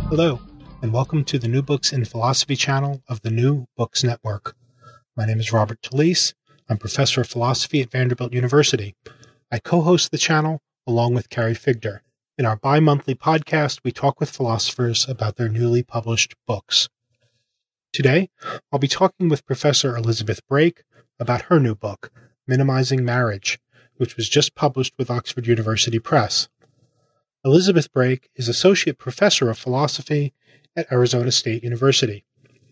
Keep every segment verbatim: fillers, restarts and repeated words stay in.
Hello, and welcome to the New Books in Philosophy channel of the New Books Network. My name is Robert Talisse. I'm professor of philosophy at Vanderbilt University. I co-host the channel along with Carrie Figdor. In our bi-monthly podcast, we talk with philosophers about their newly published books. Today, I'll be talking with Professor Elizabeth Brake about her new book, Minimizing Marriage, which was just published with Oxford University Press. Elizabeth Brake is Associate Professor of Philosophy at Arizona State University.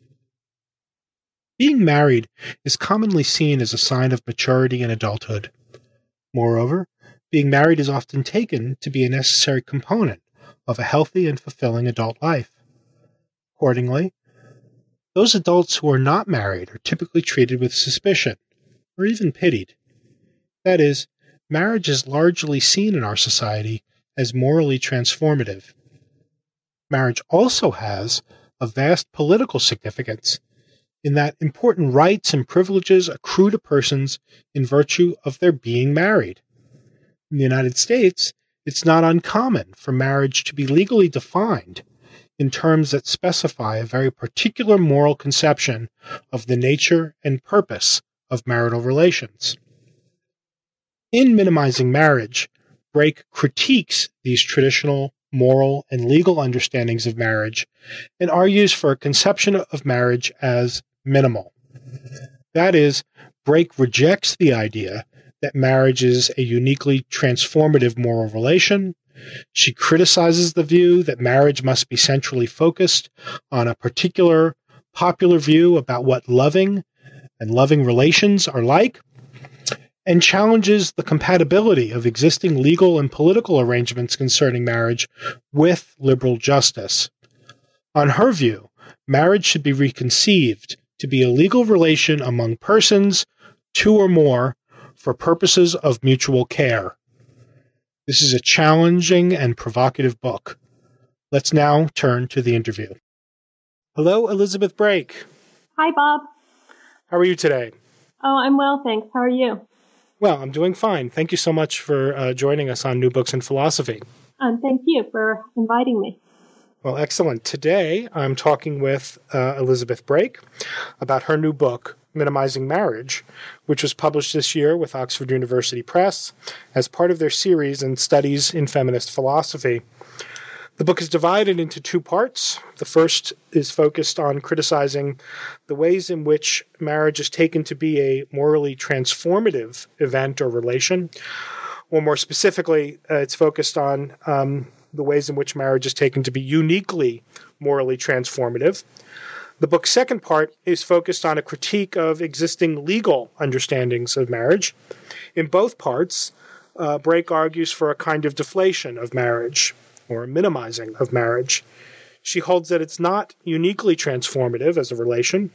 Being married is commonly seen as a sign of maturity and adulthood. Moreover, being married is often taken to be a necessary component of a healthy and fulfilling adult life. Accordingly, those adults who are not married are typically treated with suspicion, or even pitied. That is, marriage is largely seen in our society as morally transformative. Marriage also has a vast political significance in that important rights and privileges accrue to persons in virtue of their being married. In the United States, it's not uncommon for marriage to be legally defined in terms that specify a very particular moral conception of the nature and purpose of marital relations. In Minimizing Marriage, Brake critiques these traditional moral and legal understandings of marriage and argues for a conception of marriage as minimal. That is, Brake rejects the idea that marriage is a uniquely transformative moral relation. She criticizes the view that marriage must be centrally focused on a particular popular view about what loving and loving relations are like, and challenges the compatibility of existing legal and political arrangements concerning marriage with liberal justice. On her view, marriage should be reconceived to be a legal relation among persons, two or more, for purposes of mutual care. This is a challenging and provocative book. Let's now turn to the interview. Hello, Elizabeth Brake. Hi, Bob. How are you today? Oh, I'm well, thanks. How are you? Well, I'm doing fine. Thank you so much for uh, joining us on New Books in Philosophy. Um, thank you for inviting me. Well, excellent. Today, I'm talking with uh, Elizabeth Brake about her new book, Minimizing Marriage, which was published this year with Oxford University Press as part of their series in Studies in Feminist Philosophy. The book is divided into two parts. The first is focused on criticizing the ways in which marriage is taken to be a morally transformative event or relation. Or more specifically, uh, it's focused on um, the ways in which marriage is taken to be uniquely morally transformative. The book's second part is focused on a critique of existing legal understandings of marriage. In both parts, uh, Brake argues for a kind of deflation of marriage, or minimizing of marriage. She holds that it's not uniquely transformative as a relation,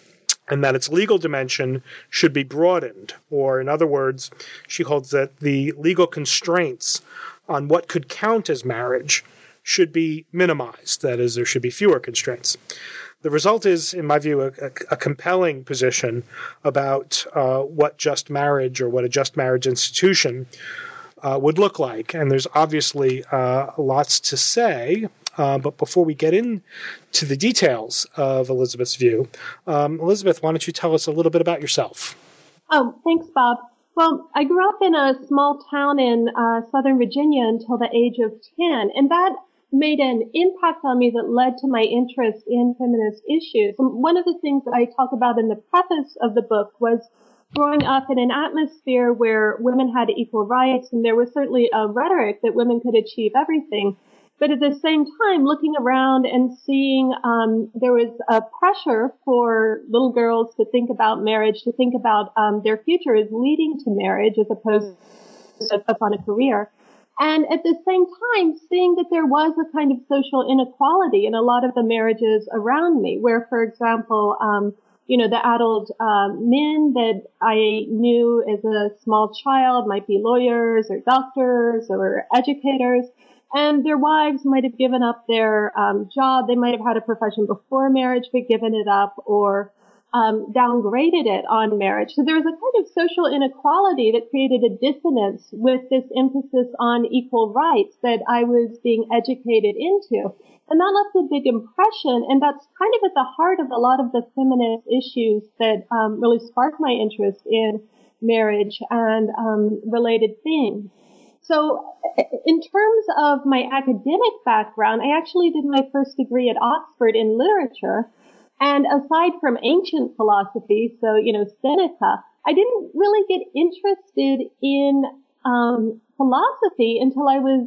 and that its legal dimension should be broadened, or in other words, she holds that the legal constraints on what could count as marriage should be minimized. That is, there should be fewer constraints. The result is, in my view, a, a, a compelling position about uh, what just marriage or what a just marriage institution Uh, would look like. And there's obviously uh, lots to say. Uh, but before we get into the details of Elizabeth's view, um, Elizabeth, why don't you tell us a little bit about yourself? Oh, thanks, Bob. Well, I grew up in a small town in uh, Southern Virginia until the age of ten, and that made an impact on me that led to my interest in feminist issues. And one of the things that I talk about in the preface of the book was growing up in an atmosphere where women had equal rights, and there was certainly a rhetoric that women could achieve everything. But at the same time, looking around and seeing um, there was a pressure for little girls to think about marriage, to think about um, their future as leading to marriage as opposed to upon a career. And at the same time, seeing that there was a kind of social inequality in a lot of the marriages around me, where, for example, um, you know, the adult uh, men that I knew as a small child might be lawyers or doctors or educators, and their wives might have given up their um, job. They might have had a profession before marriage but given it up, or um, downgraded it on marriage. So there was a kind of social inequality that created a dissonance with this emphasis on equal rights that I was being educated into. And that left a big impression, and that's kind of at the heart of a lot of the feminist issues that um, really sparked my interest in marriage and um, related themes. So in terms of my academic background, I actually did my first degree at Oxford in literature. And aside from ancient philosophy, so, you know, Seneca, I didn't really get interested in um, philosophy until I was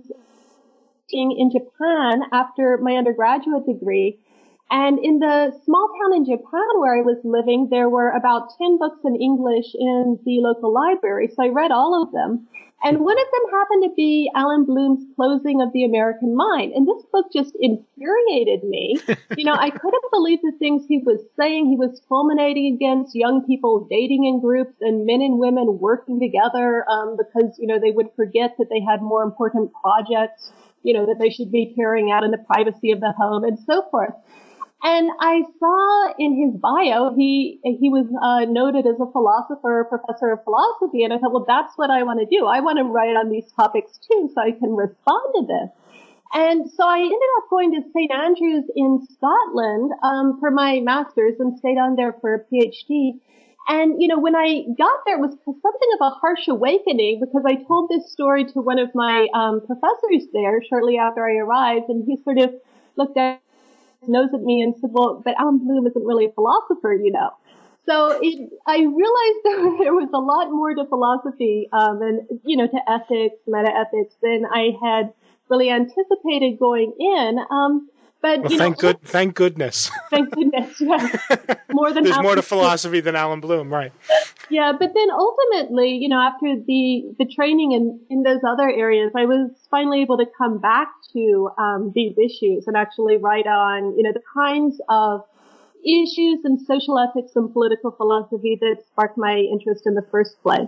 in Japan after my undergraduate degree. And in the small town in Japan where I was living, there were about ten books in English in the local library. So I read all of them. And one of them happened to be Alan Bloom's Closing of the American Mind. And this book just infuriated me. You know, I couldn't believe the things he was saying. He was fulminating against young people dating in groups and men and women working together um, because, you know, they would forget that they had more important projects, you know, that they should be carrying out in the privacy of the home and so forth. And I saw in his bio, he, he was uh, noted as a philosopher, professor of philosophy. And I thought, well, that's what I want to do. I want to write on these topics too, so I can respond to this. And so I ended up going to Saint Andrews in Scotland, um, for my master's and stayed on there for a PhD. And, you know, when I got there, it was something of a harsh awakening because I told this story to one of my, um, professors there shortly after I arrived. And he sort of looked at nose at me and said, well, but Alan Bloom isn't really a philosopher, you know. So it, I realized there was a lot more to philosophy, um, and, you know, to ethics, metaethics than I had really anticipated going in. Um, but, well, you thank know, good, thank goodness. Thank goodness, yes. More than There's more to half- philosophy than Alan Bloom, right? Yeah, but then ultimately, you know, after the, the training in, in those other areas, I was finally able to come back to um, these issues and actually write on, you know, the kinds of issues in social ethics and political philosophy that sparked my interest in the first place.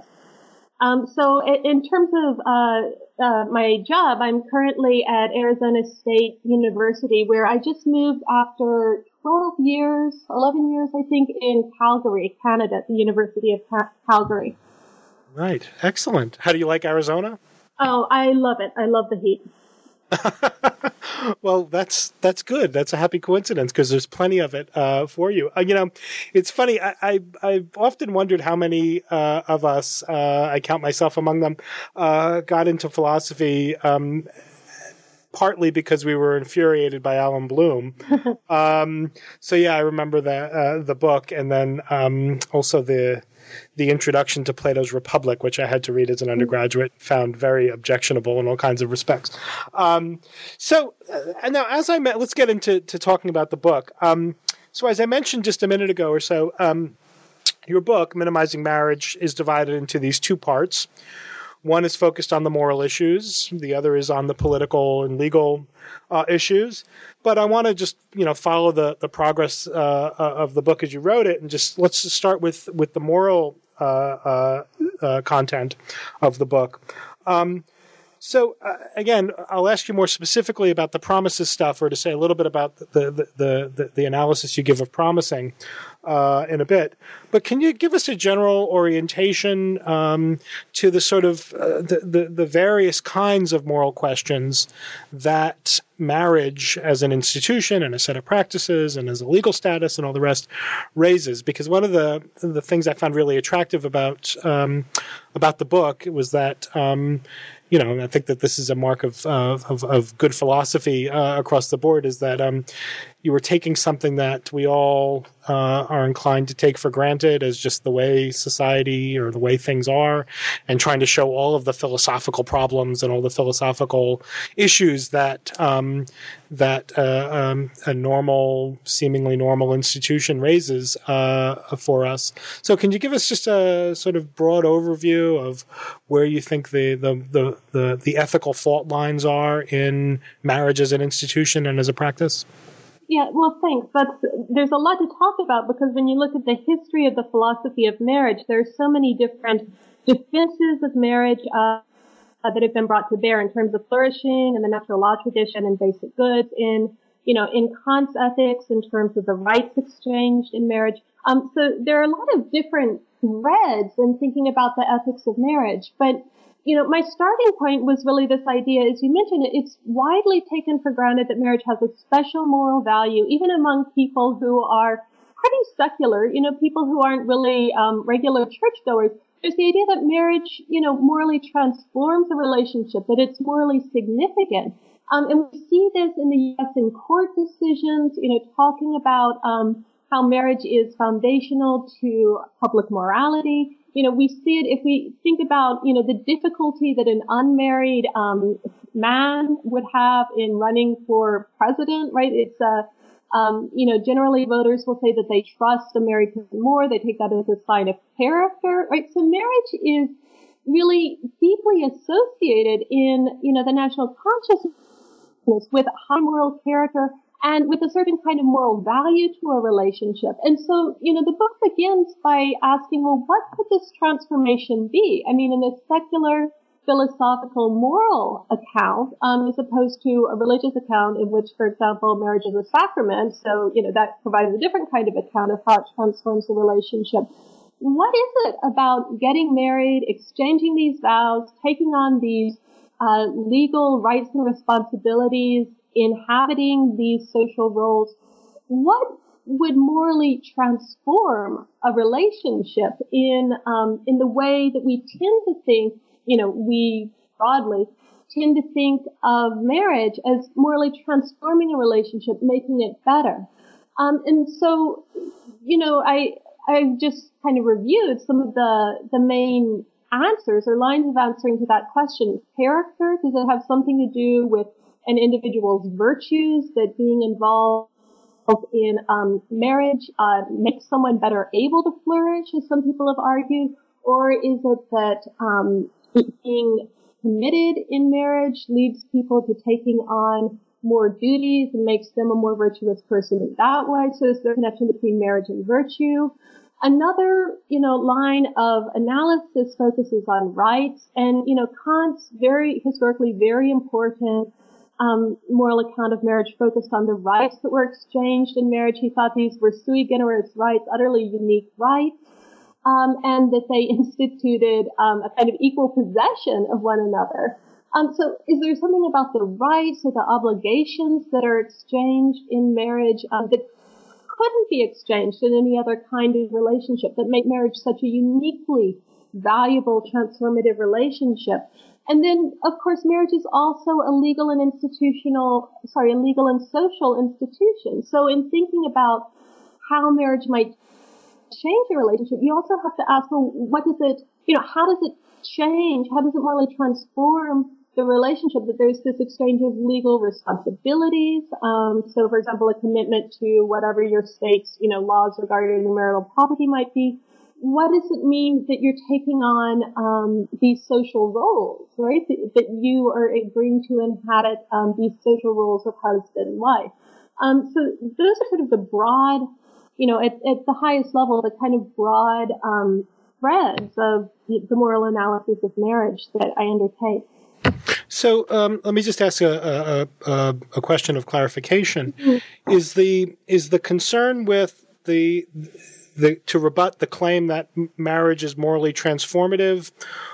Um, so in, in terms of uh, uh, my job, I'm currently at Arizona State University, where I just moved after twelve years, eleven years, I think, in Calgary, Canada, at the University of Cal- Calgary. Right. Excellent. How do you like Arizona? Oh, I love it. I love the heat. Well, that's that's good. That's a happy coincidence because there's plenty of it uh, for you. Uh, you know, it's funny. I, I I've often wondered how many uh, of us, uh, I count myself among them, uh, got into philosophy. Um, partly because we were infuriated by Alan Bloom. um, so yeah, I remember the uh, the book, and then um, also the the introduction to Plato's Republic, which I had to read as an undergraduate, found very objectionable in all kinds of respects. Um, so uh, now, as I met, let's get into to talking about the book. Um, so as I mentioned just a minute ago or so, um, your book, Minimizing Marriage, is divided into these two parts. One is focused on the moral issues. The other is on the political and legal uh, issues. But I want to just, you know, follow the, the progress uh, of the book as you wrote it, and just let's just start with, with the moral uh, uh, uh, content of the book. Um, so uh, again, I'll ask you more specifically about the promises stuff, or to say a little bit about the the the, the, the analysis you give of promising uh, in a bit. But can you give us a general orientation um, to the sort of uh, the, the the various kinds of moral questions that marriage as an institution and a set of practices and as a legal status and all the rest raises? Because one of the the things I found really attractive about um, about the book was that um, you know, and I think that this is a mark of uh, of, of good philosophy uh, across the board, is that um, you were taking something that we all uh, are inclined to take for granted as just the way society or the way things are, and trying to show all of the philosophical problems and all the philosophical issues that um, that uh, um, a normal, seemingly normal institution raises uh, for us. So, can you give us just a sort of broad overview of where you think the the the the, the ethical fault lines are in marriage as an institution and as a practice? Yeah, well, thanks. That's, there's a lot to talk about, because when you look at the history of the philosophy of marriage, there's so many different defenses of marriage uh, that have been brought to bear in terms of flourishing and the natural law tradition and basic goods in you know, in Kant's ethics in terms of the rights exchanged in marriage. Um, so there are a lot of different threads in thinking about the ethics of marriage. But, you know, my starting point was really this idea, as you mentioned, it's widely taken for granted that marriage has a special moral value, even among people who are pretty secular, you know, people who aren't really um, regular churchgoers. There's the idea that marriage, you know, morally transforms a relationship, that it's morally significant. Um, and we see this in the U S in court decisions, you know, talking about um, how marriage is foundational to public morality. You know, we see it if we think about, you know, the difficulty that an unmarried um, man would have in running for president, right? It's a Um, you know, generally voters will say that they trust a married person more. They take that as a sign of character, right? So marriage is really deeply associated in, you know, the national consciousness with high moral character and with a certain kind of moral value to a relationship. And so, you know, the book begins by asking, well, what could this transformation be? I mean, in a secular philosophical moral account, um, as opposed to a religious account in which, for example, marriage is a sacrament. So, you know, that provides a different kind of account of how it transforms the relationship. What is it about getting married, exchanging these vows, taking on these uh, legal rights and responsibilities, inhabiting these social roles? What would morally transform a relationship in um, in the way that we tend to think? You know, we broadly tend to think of marriage as morally transforming a relationship, making it better. Um, and so, you know, I, I've just kind of reviewed some of the, the main answers or lines of answering to that question. Character, does it have something to do with an individual's virtues, that being involved in um, marriage uh, makes someone better able to flourish, as some people have argued? Or is it that um, being committed in marriage leads people to taking on more duties and makes them a more virtuous person in that way? So is there a connection between marriage and virtue? Another, you know, line of analysis focuses on rights, and, you know, Kant's very, historically very important um, moral account of marriage focused on the rights that were exchanged in marriage. He thought these were sui generis rights, utterly unique rights. Um, and that they instituted um, a kind of equal possession of one another. Um, so is there something about the rights or the obligations that are exchanged in marriage um, that couldn't be exchanged in any other kind of relationship that make marriage such a uniquely valuable, transformative relationship? And then, of course, marriage is also a legal and institutional, sorry, a legal and social institution. So in thinking about how marriage might change a relationship, you also have to ask, well, what does it, you know, how does it change? How does it morally transform the relationship that there's this exchange of legal responsibilities? Um, so, for example, a commitment to whatever your state's, you know, laws regarding marital property might be. What does it mean that you're taking on um, these social roles, right? That, that you are agreeing to inhabit um, these social roles of husband and wife. Um, so those are sort of the broad, you know, at, at the highest level, the kind of broad um, threads of the moral analysis of marriage that I undertake. So um, let me just ask a, a, a, a question of clarification. Mm-hmm. Is the is the concern with the the to rebut the claim that marriage is morally transformative,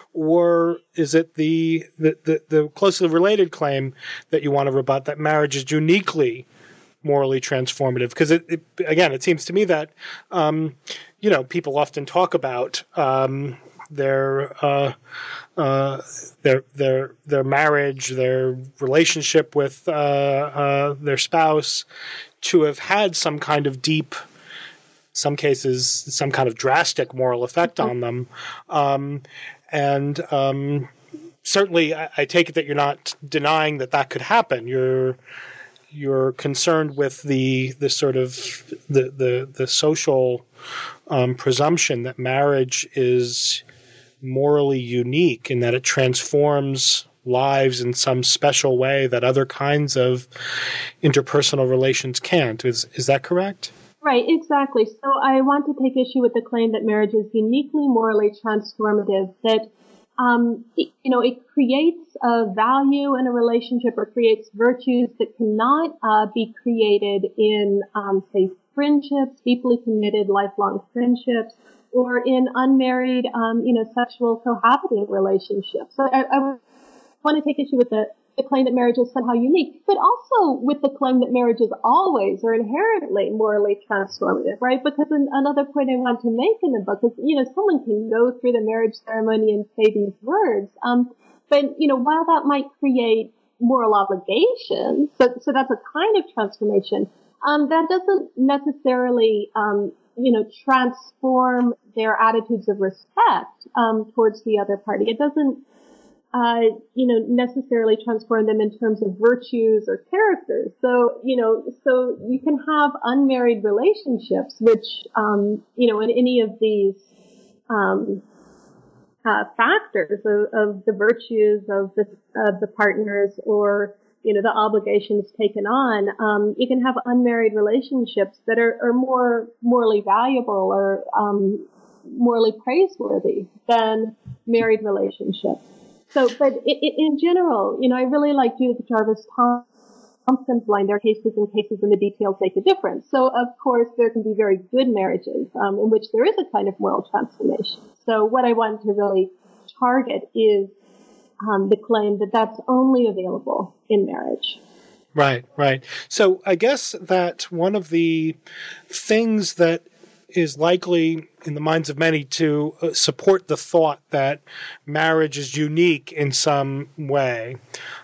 or is it the the, the, the closely related claim that you want to rebut, that marriage is uniquely morally transformative? Because it, it, again, it seems to me that, um, you know, people often talk about um, their uh, uh, their their their marriage, their relationship with uh, uh, their spouse, to have had some kind of deep, some cases, some kind of drastic moral effect on them, um, and um, certainly, I, I take it that you're not denying that that could happen. You're You're concerned with the the sort of the the, the social um, presumption that marriage is morally unique in that it transforms lives in some special way that other kinds of interpersonal relations can't. Is is that correct? Right, exactly. So I want to take issue with the claim that marriage is uniquely morally transformative, that um, it, you know, it creates a value in a relationship or creates virtues that cannot uh, be created in, um, say, friendships, deeply committed, lifelong friendships, or in unmarried, um, you know, sexual cohabiting relationships. So I, I want to take issue with the, the claim that marriage is somehow unique, but also with the claim that marriage is always or inherently morally transformative, right? Because an, another point I want to make in the book is, you know, someone can go through the marriage ceremony and say these words, um, but, you know, while that might create moral obligation, so, so that's a kind of transformation, um, that doesn't necessarily, um, you know, transform their attitudes of respect, um, towards the other party. It doesn't, uh, you know, necessarily transform them in terms of virtues or characters. So, you know, so you can have unmarried relationships, which, um, you know, in any of these, um, uh, factors of, of the virtues of the, of the partners or, you know, the obligations taken on, um, you can have unmarried relationships that are, are more morally valuable or, um, morally praiseworthy than married relationships. So, but it, it, in general, you know, I really like Judith Jarvis Thompson's line, there are cases and cases and the details make a difference. So, of course, there can be very good marriages um, in which there is a kind of moral transformation. So what I want to really target is um, the claim that that's only available in marriage. Right, right. So I guess that one of the things that is likely in the minds of many to uh, support the thought that marriage is unique in some way,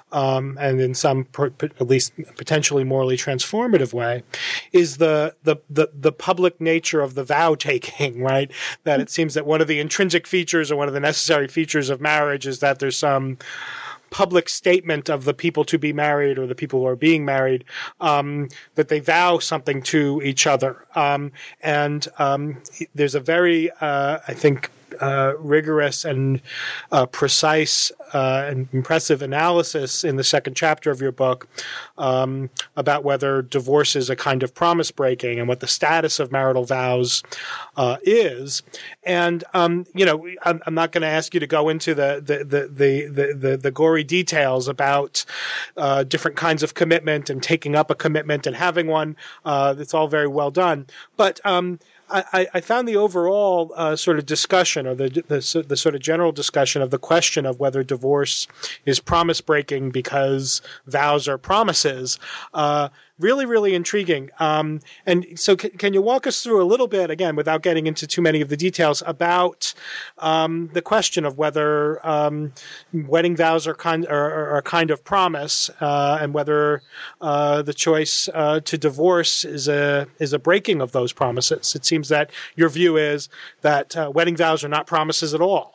um, and in some, per, per, at least potentially morally transformative way, is the, the, the, the public nature of the vow taking, right? That it seems that one of the intrinsic features or one of the necessary features of marriage is that there's some public statement of the people to be married or the people who are being married, um, that they vow something to each other. Um, and um, there's a very, uh, I think, uh, rigorous and uh, precise uh, and impressive analysis in the second chapter of your book um, about whether divorce is a kind of promise breaking and what the status of marital vows uh, is. And, um, you know, I'm, I'm not going to ask you to go into the, the, the, the, the, the, the gory details about uh, different kinds of commitment and taking up a commitment and having one. Uh, it's all very well done. But um, I, I found the overall uh, sort of discussion or the, the the sort of general discussion of the question of whether divorce is promise breaking because vows are promises uh, really, really intriguing. Um, and so can, can you walk us through a little bit, again, without getting into too many of the details, about um, the question of whether um, wedding vows are, kind, are, are a kind of promise uh, and whether uh, the choice uh, to divorce is a is a breaking of those promises? It seems that your view is that uh, wedding vows are not promises at all.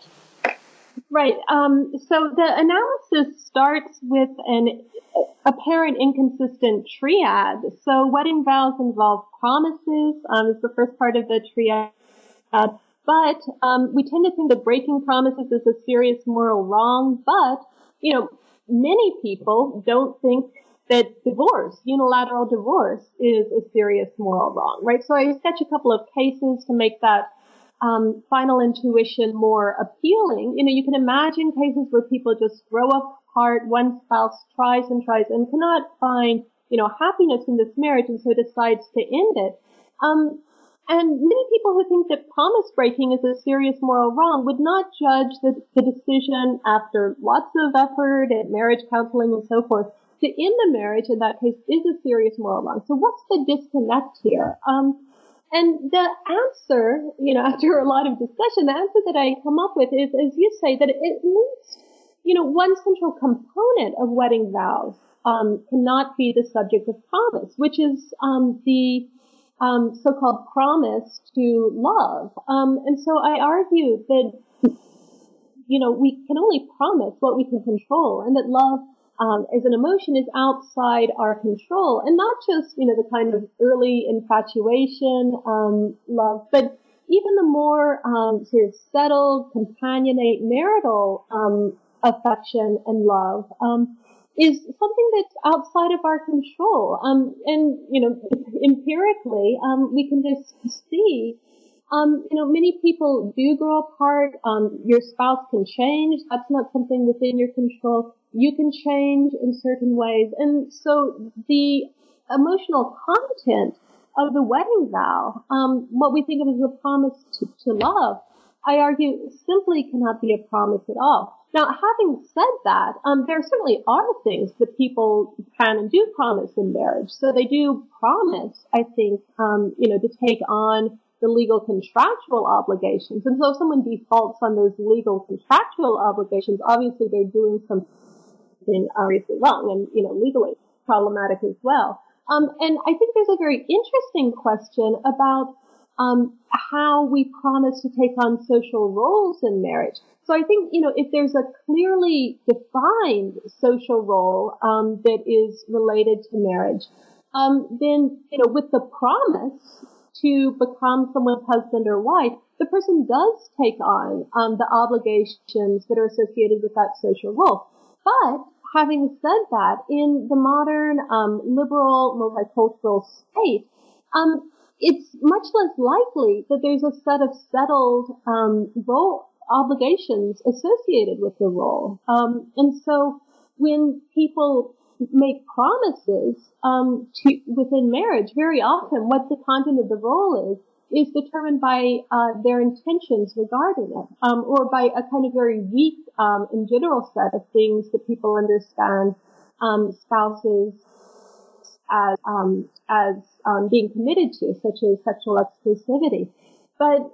Right. Um, so the analysis starts with an apparent inconsistent triad. So wedding vows involve promises, um, is the first part of the triad. But um, we tend to think that breaking promises is a serious moral wrong. But, you know, many people don't think that divorce, unilateral divorce, is a serious moral wrong, right? So I sketch a couple of cases to make that um, final intuition more appealing. You know, you can imagine cases where people just grow apart, one spouse tries and tries and cannot find, you know, happiness in this marriage and so decides to end it. Um, and many people who think that promise breaking is a serious moral wrong would not judge the, the decision after lots of effort at marriage counseling and so forth to end the marriage in that case is a serious moral wrong. So what's the disconnect here? Um, and the answer, you know, after a lot of discussion, the answer that I come up with is, as you say, that at least, you know, one central component of wedding vows um, cannot be the subject of promise, which is um, the um, so-called promise to love. Um, and so I argue that, you know, we can only promise what we can control, and that love Um, as an emotion is outside our control, and not just, you know, the kind of early infatuation, um, love, but even the more, um, sort of settled, companionate, marital, um, affection and love, um, is something that's outside of our control. Um, and, you know, empirically, um, we can just see, Um, you know, many people do grow apart. Um, your spouse can change. That's not something within your control. You can change in certain ways. And so the emotional content of the wedding vow, um, what we think of as a promise to, to love, I argue simply cannot be a promise at all. Now, having said that, um, there certainly are things that people can and do promise in marriage. So they do promise, I think, um, you know, to take on the legal contractual obligations. And so if someone defaults on those legal contractual obligations, obviously they're doing something obviously wrong and, you know, legally problematic as well. Um, and I think there's a very interesting question about um, how we promise to take on social roles in marriage. So I think, you know, if there's a clearly defined social role um, that is related to marriage, um, then, you know, with the promise to become someone's husband or wife, the person does take on um, the obligations that are associated with that social role. But having said that, in the modern um, liberal multicultural state, um, it's much less likely that there's a set of settled um, role obligations associated with the role. Um, and so when people make promises um, to within marriage, very often what the content of the role is is determined by uh, their intentions regarding it, um, or by a kind of very weak um, and general set of things that people understand um, spouses as um, as um, being committed to, such as sexual exclusivity. But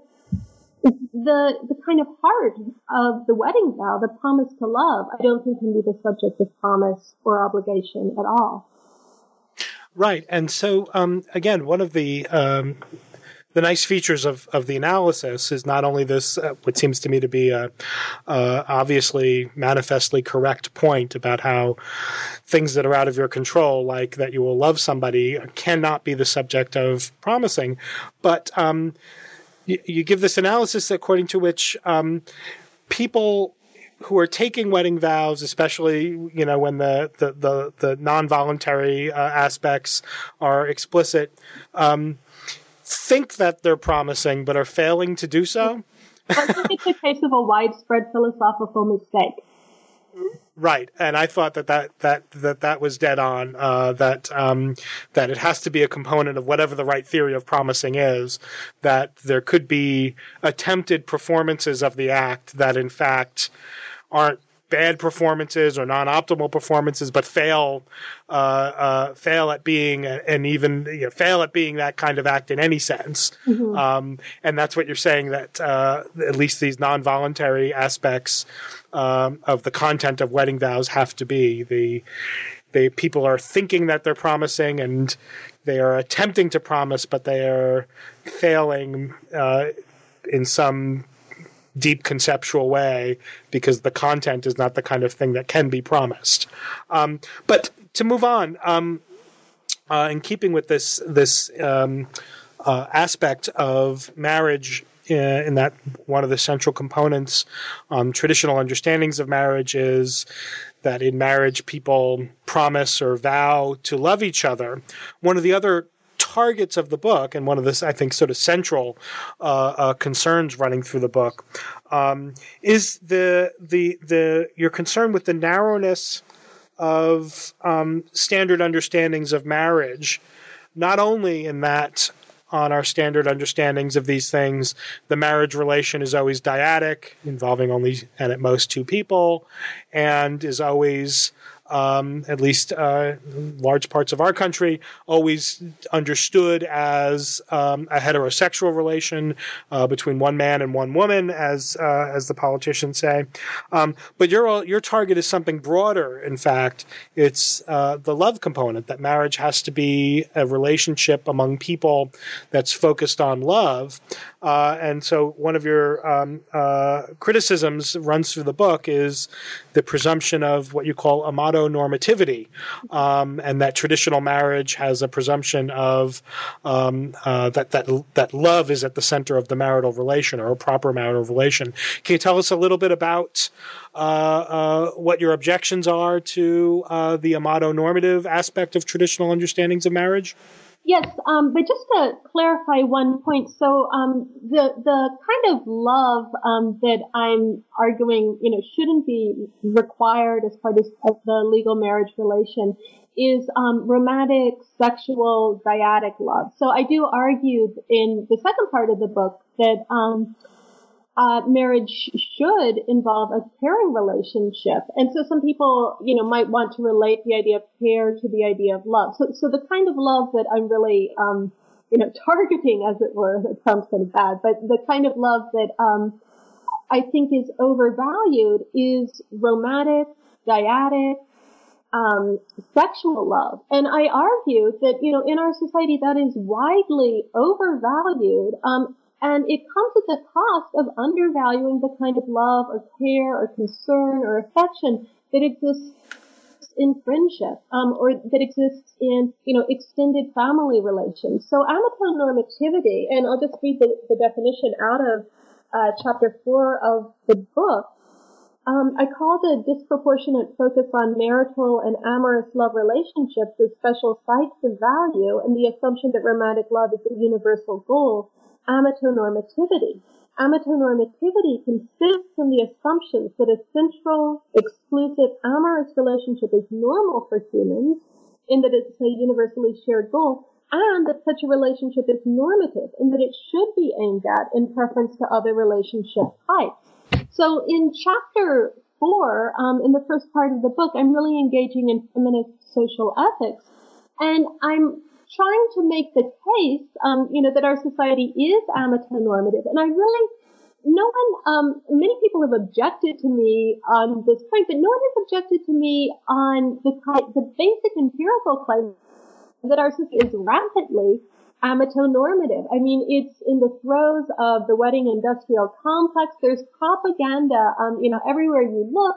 the the kind of heart of the wedding vow, the promise to love, I don't think can be the subject of promise or obligation at all. Right, and so um, again, one of the um, the nice features of, of the analysis is not only this, uh, what seems to me to be a, a obviously manifestly correct point about how things that are out of your control, like that you will love somebody, cannot be the subject of promising, but um, you, you give this analysis according to which um, people who are taking wedding vows, especially, you know, when the, the, the, the non-voluntary uh, aspects are explicit, um, think that they're promising but are failing to do so. I think it's a case of a widespread philosophical mistake. Right, and I thought that that that that, that was dead on. Uh, that um, that it has to be a component of whatever the right theory of promising is. That there could be attempted performances of the act that, in fact, aren't bad performances or non-optimal performances, but fail uh, uh, fail at being and even you know, fail at being that kind of act in any sense. Mm-hmm. Um, and that's what you're saying, that uh, at least these non-voluntary aspects um, of the content of wedding vows have to be. The they people are thinking that they're promising and they are attempting to promise, but they are failing uh, in some deep conceptual way because the content is not the kind of thing that can be promised. Um, but to move on, um, uh, in keeping with this this um, uh, aspect of marriage, in, in that one of the central components, um, traditional understandings of marriage is that in marriage people promise or vow to love each other. One of the other targets of the book, and one of the, I think, sort of central uh, uh, concerns running through the book, um, is the the the your concern with the narrowness of um, standard understandings of marriage, not only in that on our standard understandings of these things, the marriage relation is always dyadic, involving only and at most two people, and is always Um, at least uh, large parts of our country, always understood as um, a heterosexual relation uh, between one man and one woman, as uh, as the politicians say. Um, but your your target is something broader. In fact, it's uh, the love component, that marriage has to be a relationship among people that's focused on love. Uh, and so one of your um, uh, criticisms runs through the book is the presumption of what you call amato normativity, um, and that traditional marriage has a presumption of um, uh, that that that love is at the center of the marital relation, or a proper marital relation. Can you tell us a little bit about uh, uh, what your objections are to uh, the amato normative aspect of traditional understandings of marriage? Yes, um, but just to clarify one point, so um, the the kind of love um, that I'm arguing, you know, shouldn't be required as part of the legal marriage relation is um, romantic, sexual, dyadic love. So I do argue in the second part of the book that um, uh, marriage should involve a caring relationship. And so some people, you know, might want to relate the idea of care to the idea of love. So, so the kind of love that I'm really, um, you know, targeting, as it were, it sounds kind of bad, but the kind of love that, um, I think is overvalued is romantic, dyadic, um, sexual love. And I argue that, you know, in our society that is widely overvalued. Um, and it comes at the cost of undervaluing the kind of love or care or concern or affection that exists in friendship, um, or that exists in, you know, extended family relations. So amatonormativity, and I'll just read the, the definition out of uh, chapter four of the book. Um, I called a disproportionate focus on marital and amorous love relationships as special sites of value and the assumption that romantic love is a universal goal, amatonormativity. Amatonormativity consists in the assumptions that a central, exclusive, amorous relationship is normal for humans, in that it's a universally shared goal, and that such a relationship is normative, in that it should be aimed at in preference to other relationship types. So in chapter four, um, in the first part of the book, I'm really engaging in feminist social ethics, and I'm trying to make the case, um, you know, that our society is amatonormative. And I really, no one, um, many people have objected to me on this point, but no one has objected to me on the the basic empirical claim that our society is rampantly amatonormative. I mean, it's in the throes of the wedding industrial complex. There's propaganda, um, you know, everywhere you look,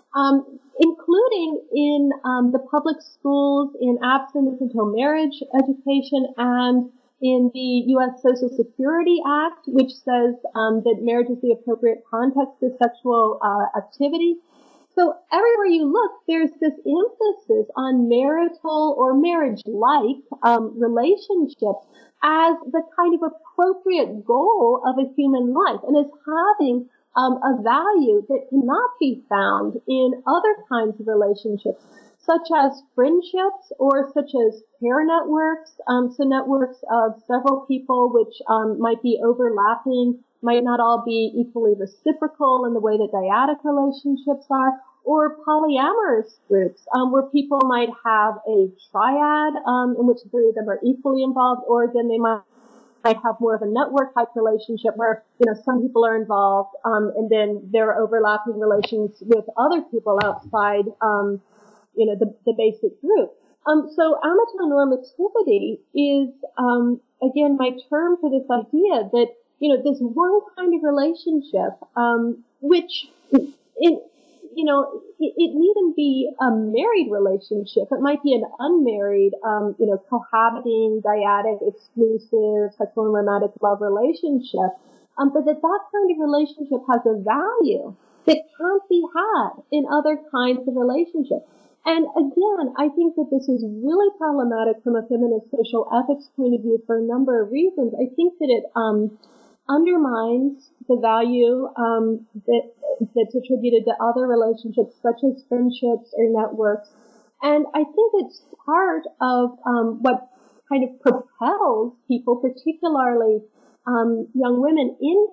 um, including in um, the public schools, in abstinence until marriage education, and in the U S Social Security Act, which says um, that marriage is the appropriate context for sexual uh, activity. So everywhere you look, there's this emphasis on marital or marriage-like um, relationships as the kind of appropriate goal of a human life, and as having um, a value that cannot be found in other kinds of relationships, such as friendships or such as pair networks, um, so networks of several people which um, might be overlapping, might not all be equally reciprocal in the way that dyadic relationships are, or polyamorous groups, um, where people might have a triad, um, in which the three of them are equally involved, or again, they might, might have more of a network type relationship where, you know, some people are involved, um, and then there are overlapping relations with other people outside, um, you know, the, the basic group. Um, so amatonormativity is, um, again, my term for this idea that, you know, this one kind of relationship, um, which, in, you know, it, it needn't be a married relationship. It might be an unmarried, um, you know, cohabiting, dyadic, exclusive, sexual and romantic love relationship. Um, but that that kind of relationship has a value that can't be had in other kinds of relationships. And again, I think that this is really problematic from a feminist social ethics point of view for a number of reasons. I think that it, um, undermines the value um, that that's attributed to other relationships, such as friendships or networks. And I think it's part of um, what kind of propels people, particularly um, young women,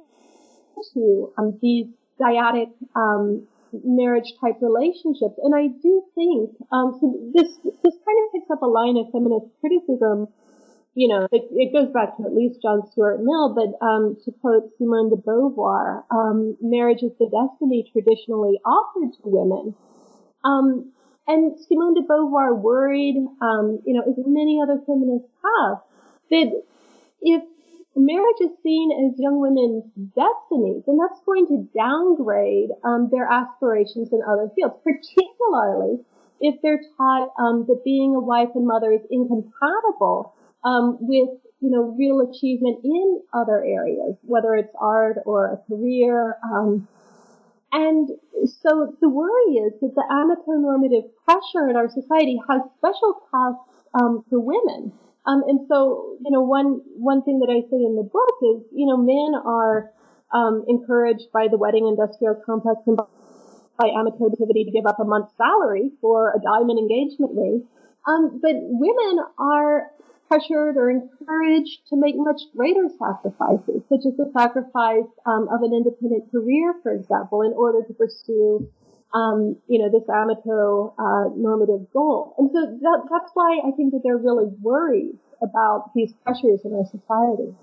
into um, these dyadic um, marriage-type relationships. And I do think um, so. This this kind of picks up a line of feminist criticism. You know, it, it goes back to at least John Stuart Mill, but um, to quote Simone de Beauvoir, um, marriage is the destiny traditionally offered to women. Um, and Simone de Beauvoir worried, um, you know, as many other feminists have, that if marriage is seen as young women's destiny, then that's going to downgrade um, their aspirations in other fields, particularly if they're taught um, that being a wife and mother is incompatible Um, with, you know, real achievement in other areas, whether it's art or a career. Um, and so the worry is that the amatonormative pressure in our society has special costs um, for women. Um, and so, you know, one, one thing that I say in the book is, you know, men are, um, encouraged by the wedding industrial complex and by Amato-Tivity to give up a month's salary for a diamond engagement ring. Um, but women are pressured or encouraged to make much greater sacrifices, such as the sacrifice um, of an independent career, for example, in order to pursue, um, you know, this Amato uh, normative goal. And so that, that's why I think that they're really worried about these pressures in our society.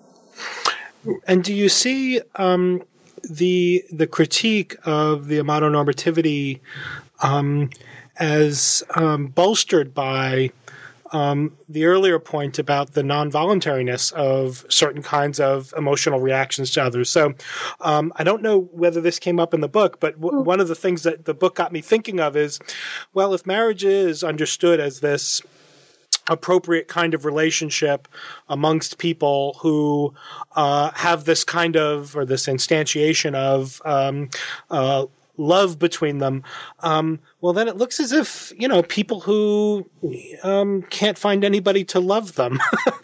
And do you see um, the the critique of the Amato normativity um, as um, bolstered by um, the earlier point about the non-voluntariness of certain kinds of emotional reactions to others? So um, I don't know whether this came up in the book, but w- one of the things that the book got me thinking of is, well, if marriage is understood as this appropriate kind of relationship amongst people who uh, have this kind of, or this instantiation of um, uh, love between them, um, well, then it looks as if, you know, people who um, can't find anybody to love them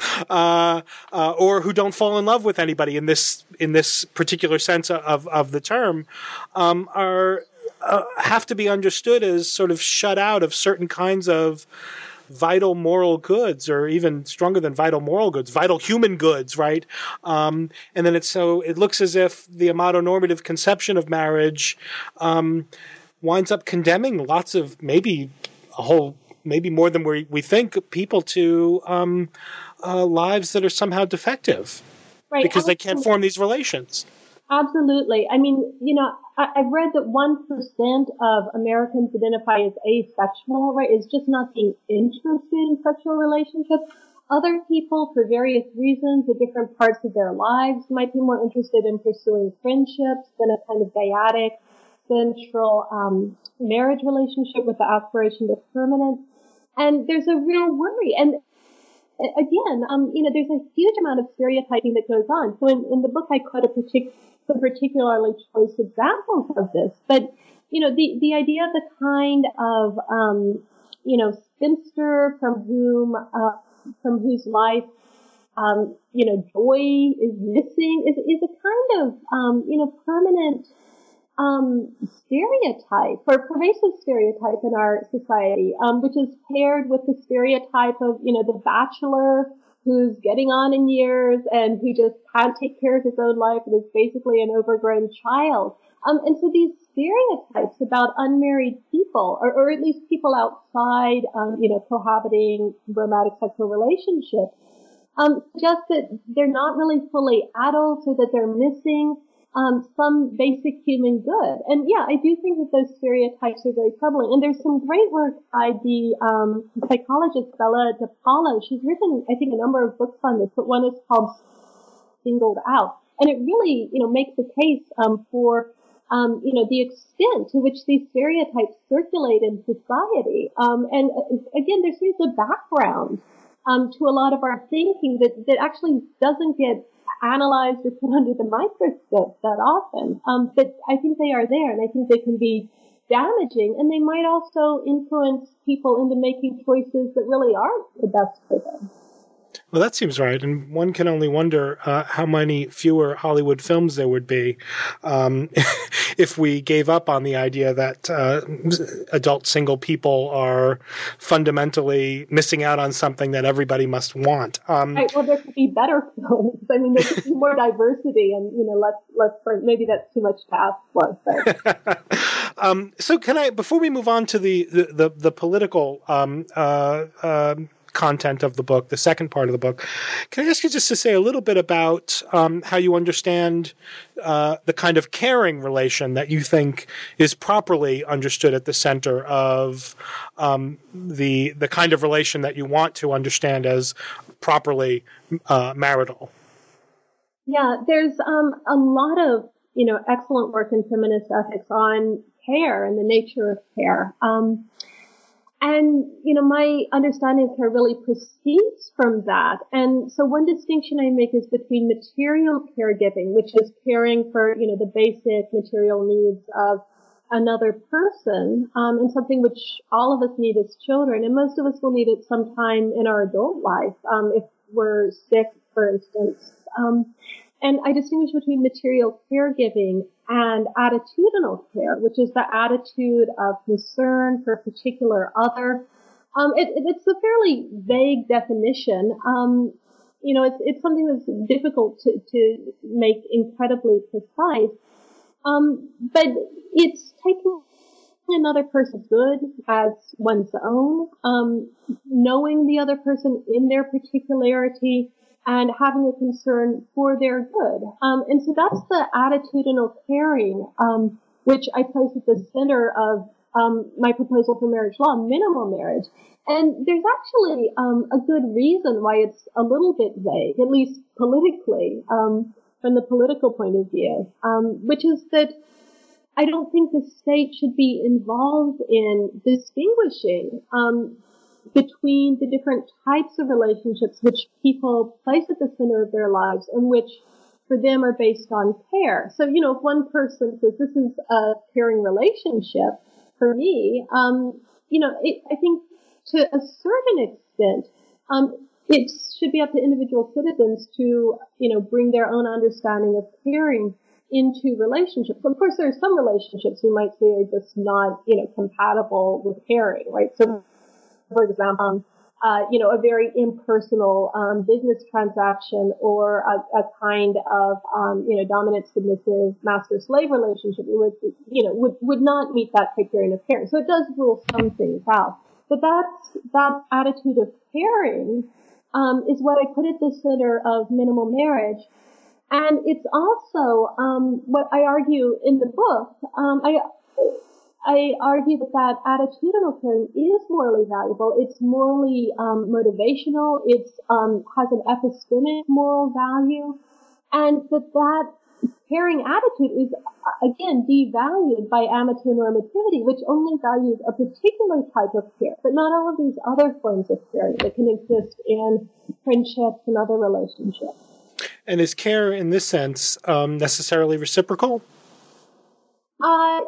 uh, uh, or who don't fall in love with anybody in this in this particular sense of, of the term um, are uh, have to be understood as sort of shut out of certain kinds of vital moral goods, or even stronger than vital moral goods, vital human goods, right? Um, and then it's so it looks as if the Amato normative conception of marriage um, winds up condemning lots of, maybe a whole, maybe more than we we think, people to um, uh, lives that are somehow defective, right, because they can't form these relations. Absolutely. I mean, you know, I, I've read that one percent of Americans identify as asexual, right? Is just not being interested in sexual relationships. Other people, for various reasons, at different parts of their lives, might be more interested in pursuing friendships than a kind of dyadic, central um, marriage relationship with the aspiration to permanence. And there's a real worry. And again, um, you know, there's a huge amount of stereotyping that goes on. So in, in the book, I quote a particular some particularly choice examples of this. But, you know, the, the idea of the kind of, um, you know, spinster from whom, uh, from whose life, um, you know, joy is missing is, is a kind of, um, you know, permanent, um, stereotype or pervasive stereotype in our society, um, which is paired with the stereotype of, you know, the bachelor who's getting on in years and who just can't take care of his own life and is basically an overgrown child. Um, and so these stereotypes about unmarried people, or, or at least people outside, um, you know, cohabiting romantic sexual relationships, um, suggest that they're not really fully adults, or that they're missing um, some basic human good. And yeah, I do think that those stereotypes are very troubling. And there's some great work by the um, psychologist Bella DePaulo. She's written, I think, a number of books on this, but one is called Singled Out. And it really, you know, makes the case um, for, um, you know, the extent to which these stereotypes circulate in society. Um, and uh, again, there seems a background um, to a lot of our thinking that, that actually doesn't get analyzed or put under the microscope that often. Um, but I think they are there, and I think they can be damaging, and they might also influence people into making choices that really aren't the best for them. Well, that seems right, and one can only wonder uh, how many fewer Hollywood films there would be um, if we gave up on the idea that uh, adult single people are fundamentally missing out on something that everybody must want. Um, right. Well, there could be better films. I mean, there could be more diversity, and you know, let's let's maybe that's too much to ask for. But. um, so, can I, before we move on to the the the, the political um, uh, uh, content of the book, the second part of the book, can I ask you just to say a little bit about um, how you understand uh, the kind of caring relation that you think is properly understood at the center of um, the the kind of relation that you want to understand as properly uh, marital? Yeah, there's um, a lot of, you know, excellent work in feminist ethics on care and the nature of care. Um, And, you know, my understanding of care really proceeds from that. And so one distinction I make is between material caregiving, which is caring for, you know, the basic material needs of another person, um, and something which all of us need as children, and most of us will need it sometime in our adult life, um, if we're sick, for instance. Um, and I distinguish between material caregiving and attitudinal care, which is the attitude of concern for a particular other. Um, it, it's a fairly vague definition. Um, you know, it's, it's something that's difficult to, to make incredibly precise. Um, but it's taking another person's good as one's own, um, knowing the other person in their particularity, and having a concern for their good. Um, and so that's the attitudinal caring, um, which I place at the center of um, my proposal for marriage law, minimal marriage. And there's actually um, a good reason why it's a little bit vague, at least politically, um, from the political point of view, um, which is that I don't think the state should be involved in distinguishing um, between the different types of relationships which people place at the center of their lives and which for them are based on care. So, you know, if one person says this is a caring relationship for me, um, you know, it, I think to a certain extent, um, it should be up to individual citizens to, you know, bring their own understanding of caring into relationships. Of course, there are some relationships we might say are just not, you know, compatible with caring, right? So, for example, um, uh, you know, a very impersonal um, business transaction or a, a kind of, um, you know, dominant, submissive master-slave relationship would, you know, would, would not meet that criterion of caring. So it does rule some things out. But that's, that attitude of caring um, is what I put at the center of minimal marriage. And it's also um, what I argue in the book. Um, I I argue that that attitudinal caring is morally valuable. It's morally um, motivational. It um, has an epistemic moral value, and that that caring attitude is again devalued by amatonormativity, which only values a particular type of care, but not all of these other forms of care that can exist in friendships and other relationships. And is care, in this sense, um, necessarily reciprocal? Uh,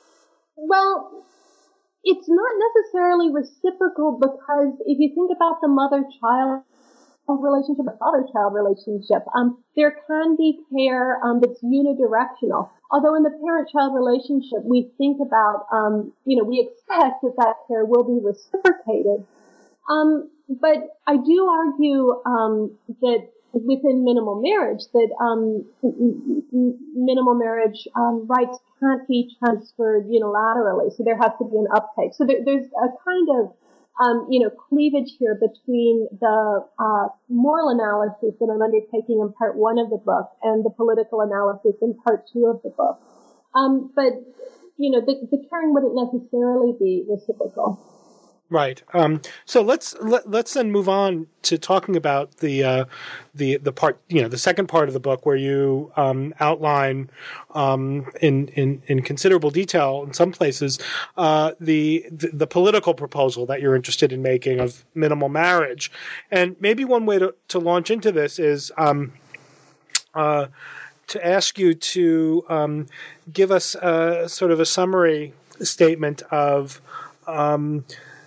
well, it's not necessarily reciprocal because if you think about the mother-child relationship, the father-child relationship, um, there can be care um, that's unidirectional. Although in the parent-child relationship, we think about, um, you know, we expect that that care will be reciprocated. Um, but I do argue um, that within minimal marriage, that um, minimal marriage um, rights can't be transferred unilaterally. So there has to be an uptake. So there, there's a kind of um, you know cleavage here between the uh, moral analysis that I'm undertaking in part one of the book and the political analysis in part two of the book. Um, but you know the, the caring wouldn't necessarily be reciprocal. Right. Um, so let's let, let's then move on to talking about the uh, the the part you know the second part of the book where you um, outline um, in, in in considerable detail in some places uh, the, the the political proposal that you're interested in making of minimal marriage, and maybe one way to, to launch into this is um, uh, to ask you to um, give us a, sort of a summary statement of Um,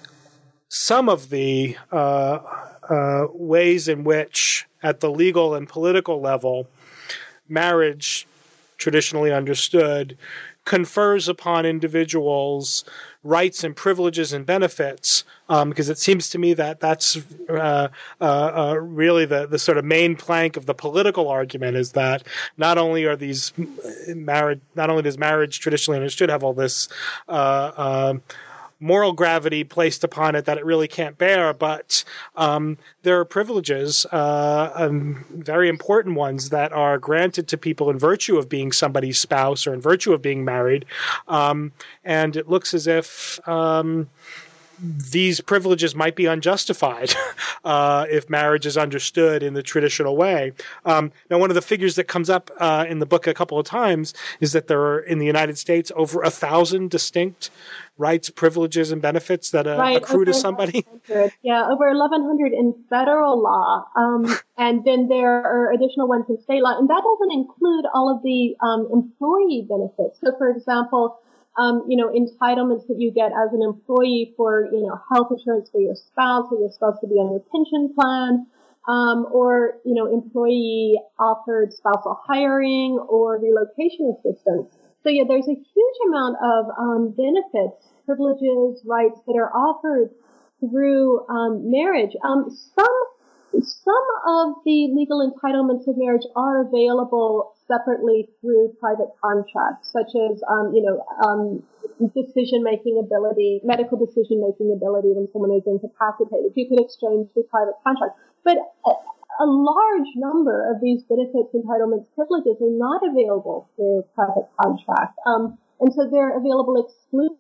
some of the uh, uh, ways in which, at the legal and political level, marriage, traditionally understood, confers upon individuals rights and privileges and benefits, um, because it seems to me that that's uh, uh, uh, really the, the sort of main plank of the political argument is that not only are these marriage, not only does marriage traditionally understood have all this uh, uh, moral gravity placed upon it that it really can't bear, but um, there are privileges, uh, um, very important ones, that are granted to people in virtue of being somebody's spouse or in virtue of being married. Um, and it looks as if um, these privileges might be unjustified uh, if marriage is understood in the traditional way. Um, now, one of the figures that comes up uh, in the book a couple of times is that there are, in the United States, over a thousand distinct rights, privileges, and benefits that uh, right, accrue to somebody. Yeah, over eleven hundred in federal law. Um, and then there are additional ones in state law. And that doesn't include all of the um, employee benefits. So, for example, um, you know, entitlements that you get as an employee for, you know, health insurance for your spouse, or your spouse to be on your pension plan, um, or, you know, employee offered spousal hiring or relocation assistance. So yeah, there's a huge amount of um, benefits, privileges, rights that are offered through um, marriage. Um, some some of the legal entitlements of marriage are available separately through private contracts, such as um, you know um, decision-making ability, medical decision-making ability when someone is incapacitated. You could exchange through private contracts, but a, a large number of these benefits, entitlements, privileges are not available through private contract, um, and so they're available exclusively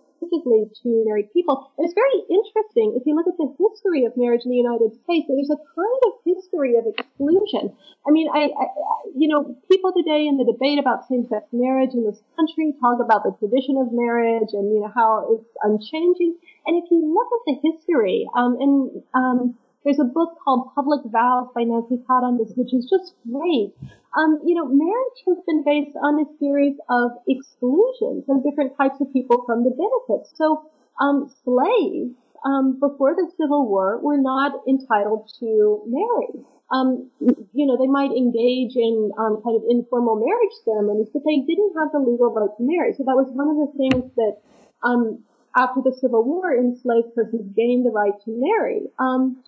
to married people. And it's very interesting if you look at the history of marriage in the United States. There's a kind of history of exclusion. I mean, I, I you know, people today in the debate about same-sex marriage in this country talk about the tradition of marriage and you know how it's unchanging. And if you look at the history, um, and um, there's a book called Public Vows by Nancy Todd on this, which is just great. Um, you know, marriage has been based on a series of exclusions of different types of people from the benefits. So, um, slaves, um, before the Civil War were not entitled to marry. Um, you know, they might engage in, um, kind of informal marriage ceremonies, but they didn't have the legal right to marry. So that was one of the things that, um, after the Civil War, enslaved persons gained the right to marry. Um,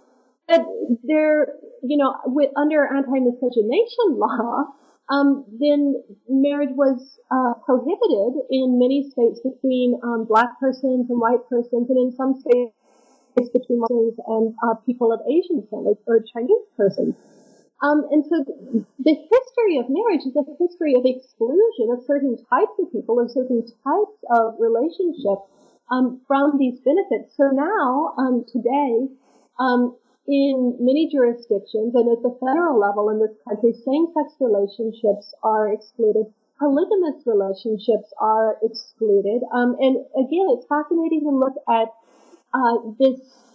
But there, you know, with, under anti-miscegenation law, um, then marriage was uh, prohibited in many states between um, black persons and white persons, and in some states between Muslims and uh, people of Asian descent or Chinese persons. Um, and so the history of marriage is a history of exclusion of certain types of people or certain types of relationships um, from these benefits. So now, um, today, um, in many jurisdictions and at the federal level in this country, same-sex relationships are excluded. Polygamous relationships are excluded. Um, and again, it's fascinating to look at uh, this,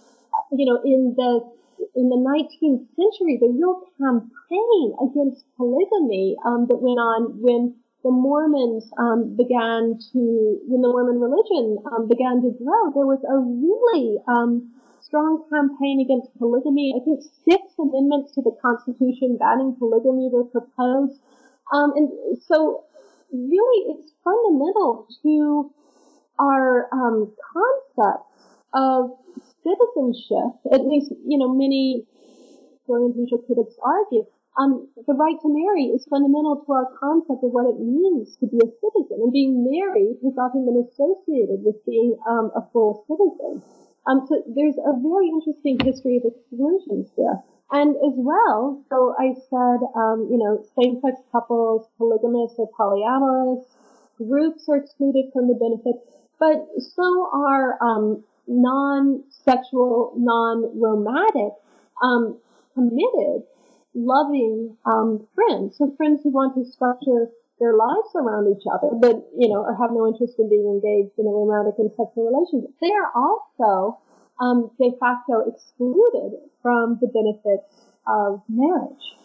you know, in the in the nineteenth century, the real campaign against polygamy um, that went on when the Mormons um, began to, when the Mormon religion um, began to grow. There was a really um, strong campaign against polygamy. I think six amendments to the Constitution banning polygamy were proposed. Um, and so really it's fundamental to our um, concept of citizenship, at least, you know, many oriental critics argue. Um, the right to marry is fundamental to our concept of what it means to be a citizen. And being married has often been associated with being um, a full citizen. Um, so there's a very interesting history of exclusions there. And as well, so I said, um, you know, same-sex couples, polygamous or polyamorous groups are excluded from the benefits, but so are um, non-sexual, non-romantic, um, committed, loving um, friends. So friends who want to structure their lives around each other, but, you know, or have no interest in being engaged in a romantic and sexual relationship. They are also um, de facto excluded from the benefits of marriage.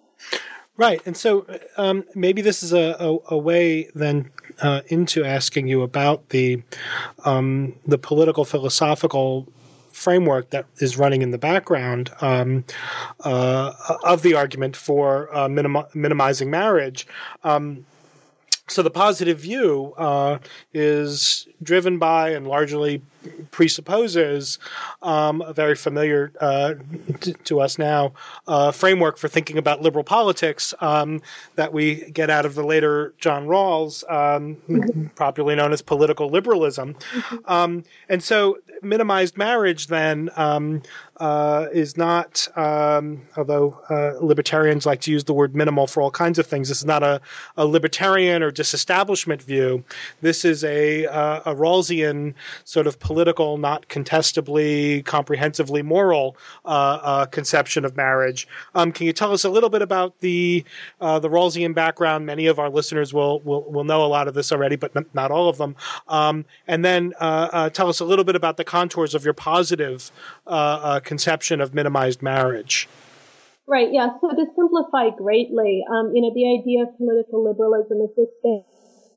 Right. And so um, maybe this is a, a, a way then uh, into asking you about the um, the political philosophical framework that is running in the background um, uh, of the argument for uh, minim- minimizing marriage. Um, so the positive view uh, is driven by and largely presupposes um, a very familiar uh, t- to us now uh, framework for thinking about liberal politics um, that we get out of the later John Rawls, um, mm-hmm. popularly known as political liberalism. Mm-hmm. Um, and so minimized marriage then um, uh, is not, um, although uh, libertarians like to use the word minimal for all kinds of things, this is not a, a libertarian or disestablishment view. This is a, uh, a Rawlsian sort of political, not contestably, comprehensively moral uh, uh, conception of marriage. Um, can you tell us a little bit about the uh, the Rawlsian background? Many of our listeners will will, will know a lot of this already, but n- not all of them. Um, and then uh, uh, tell us a little bit about the contours of your positive uh, uh, conception of minimized marriage. Right, yeah. So to simplify greatly, um, you know, the idea of political liberalism is this thing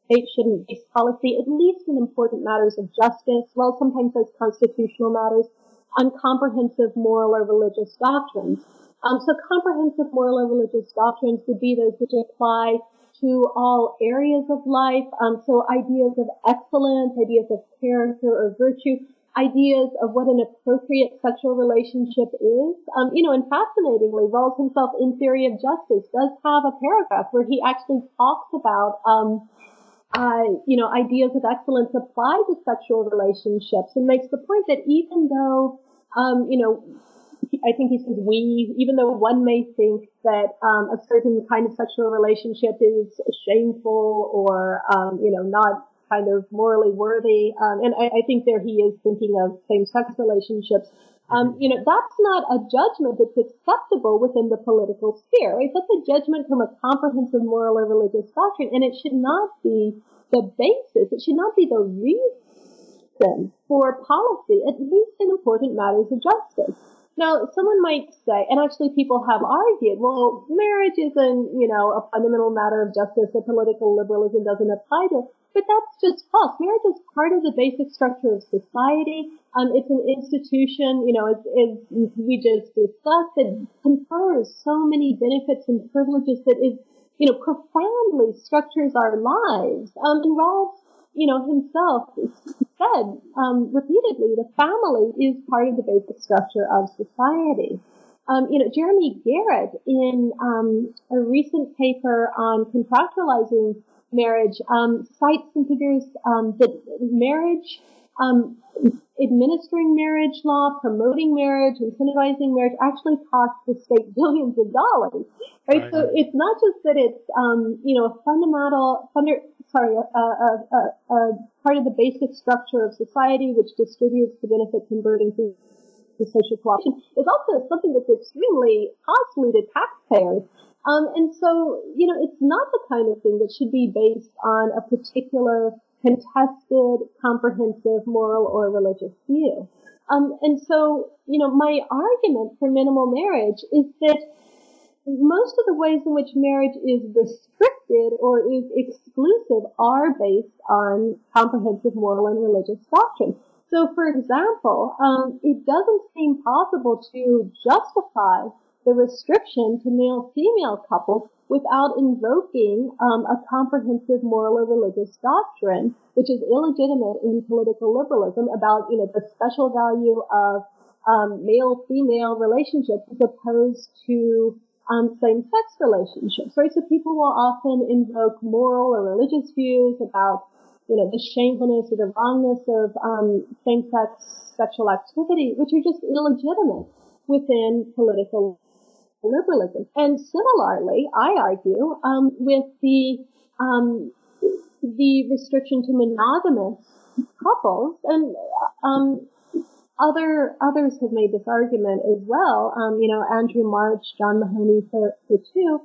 state shouldn't base policy, at least in important matters of justice, well, sometimes those constitutional matters, on comprehensive moral or religious doctrines. Um, so comprehensive moral or religious doctrines would be those which apply to all areas of life. Um, so ideas of excellence, ideas of character or virtue, ideas of what an appropriate sexual relationship is. Um, you know, and fascinatingly, Rawls himself in Theory of Justice does have a paragraph where he actually talks about, um, uh, you know, ideas of excellence apply to sexual relationships and makes the point that even though, um, you know, I think he says we, even though one may think that um, a certain kind of sexual relationship is shameful or, um, you know, not kind of morally worthy, um, and I, I think there he is thinking of same-sex relationships. Um, you know, that's not a judgment that's acceptable within the political sphere, right? That's a judgment from a comprehensive moral or religious doctrine, and it should not be the basis. It should not be the reason for policy, at least in important matters of justice. Now, someone might say, and actually people have argued, well, marriage isn't, you know, a fundamental matter of justice that political liberalism doesn't apply to. But that's just false. Marriage is part of the basic structure of society. Um, it's an institution, you know, it's, it's, we just discussed, it confers so many benefits and privileges that it, you know, profoundly structures our lives. Um, and Rawls, you know, himself said, um, repeatedly, the family is part of the basic structure of society. Um, you know, Jeremy Garrett, in, um, a recent paper on contractualizing marriage, um, cites and figures, um, that marriage, um, administering marriage law, promoting marriage, incentivizing marriage actually costs the state billions of dollars, right? right. So it's not just that it's, um, you know, a fundamental, funder, sorry, a, a, a, a part of the basic structure of society which distributes the benefits and burdens of the social cooperation. It's also something that's extremely costly to taxpayers. Um, and so, you know, it's not the kind of thing that should be based on a particular contested, comprehensive, moral or religious view. Um, and so, you know, my argument for minimal marriage is that most of the ways in which marriage is restricted or is exclusive are based on comprehensive moral and religious doctrine. So, for example, um, it doesn't seem possible to justify the restriction to male-female couples without invoking um, a comprehensive moral or religious doctrine, which is illegitimate in political liberalism, about, you know, the special value of um, male-female relationships as opposed to um, same-sex relationships, right? So people will often invoke moral or religious views about, you know, the shamefulness or the wrongness of um, same-sex sexual activity, which are just illegitimate within political liberalism. And similarly, I argue, um, with the, um, the restriction to monogamous couples, and, um, other, others have made this argument as well. Um, you know, Andrew March, John Mahoney for, for two,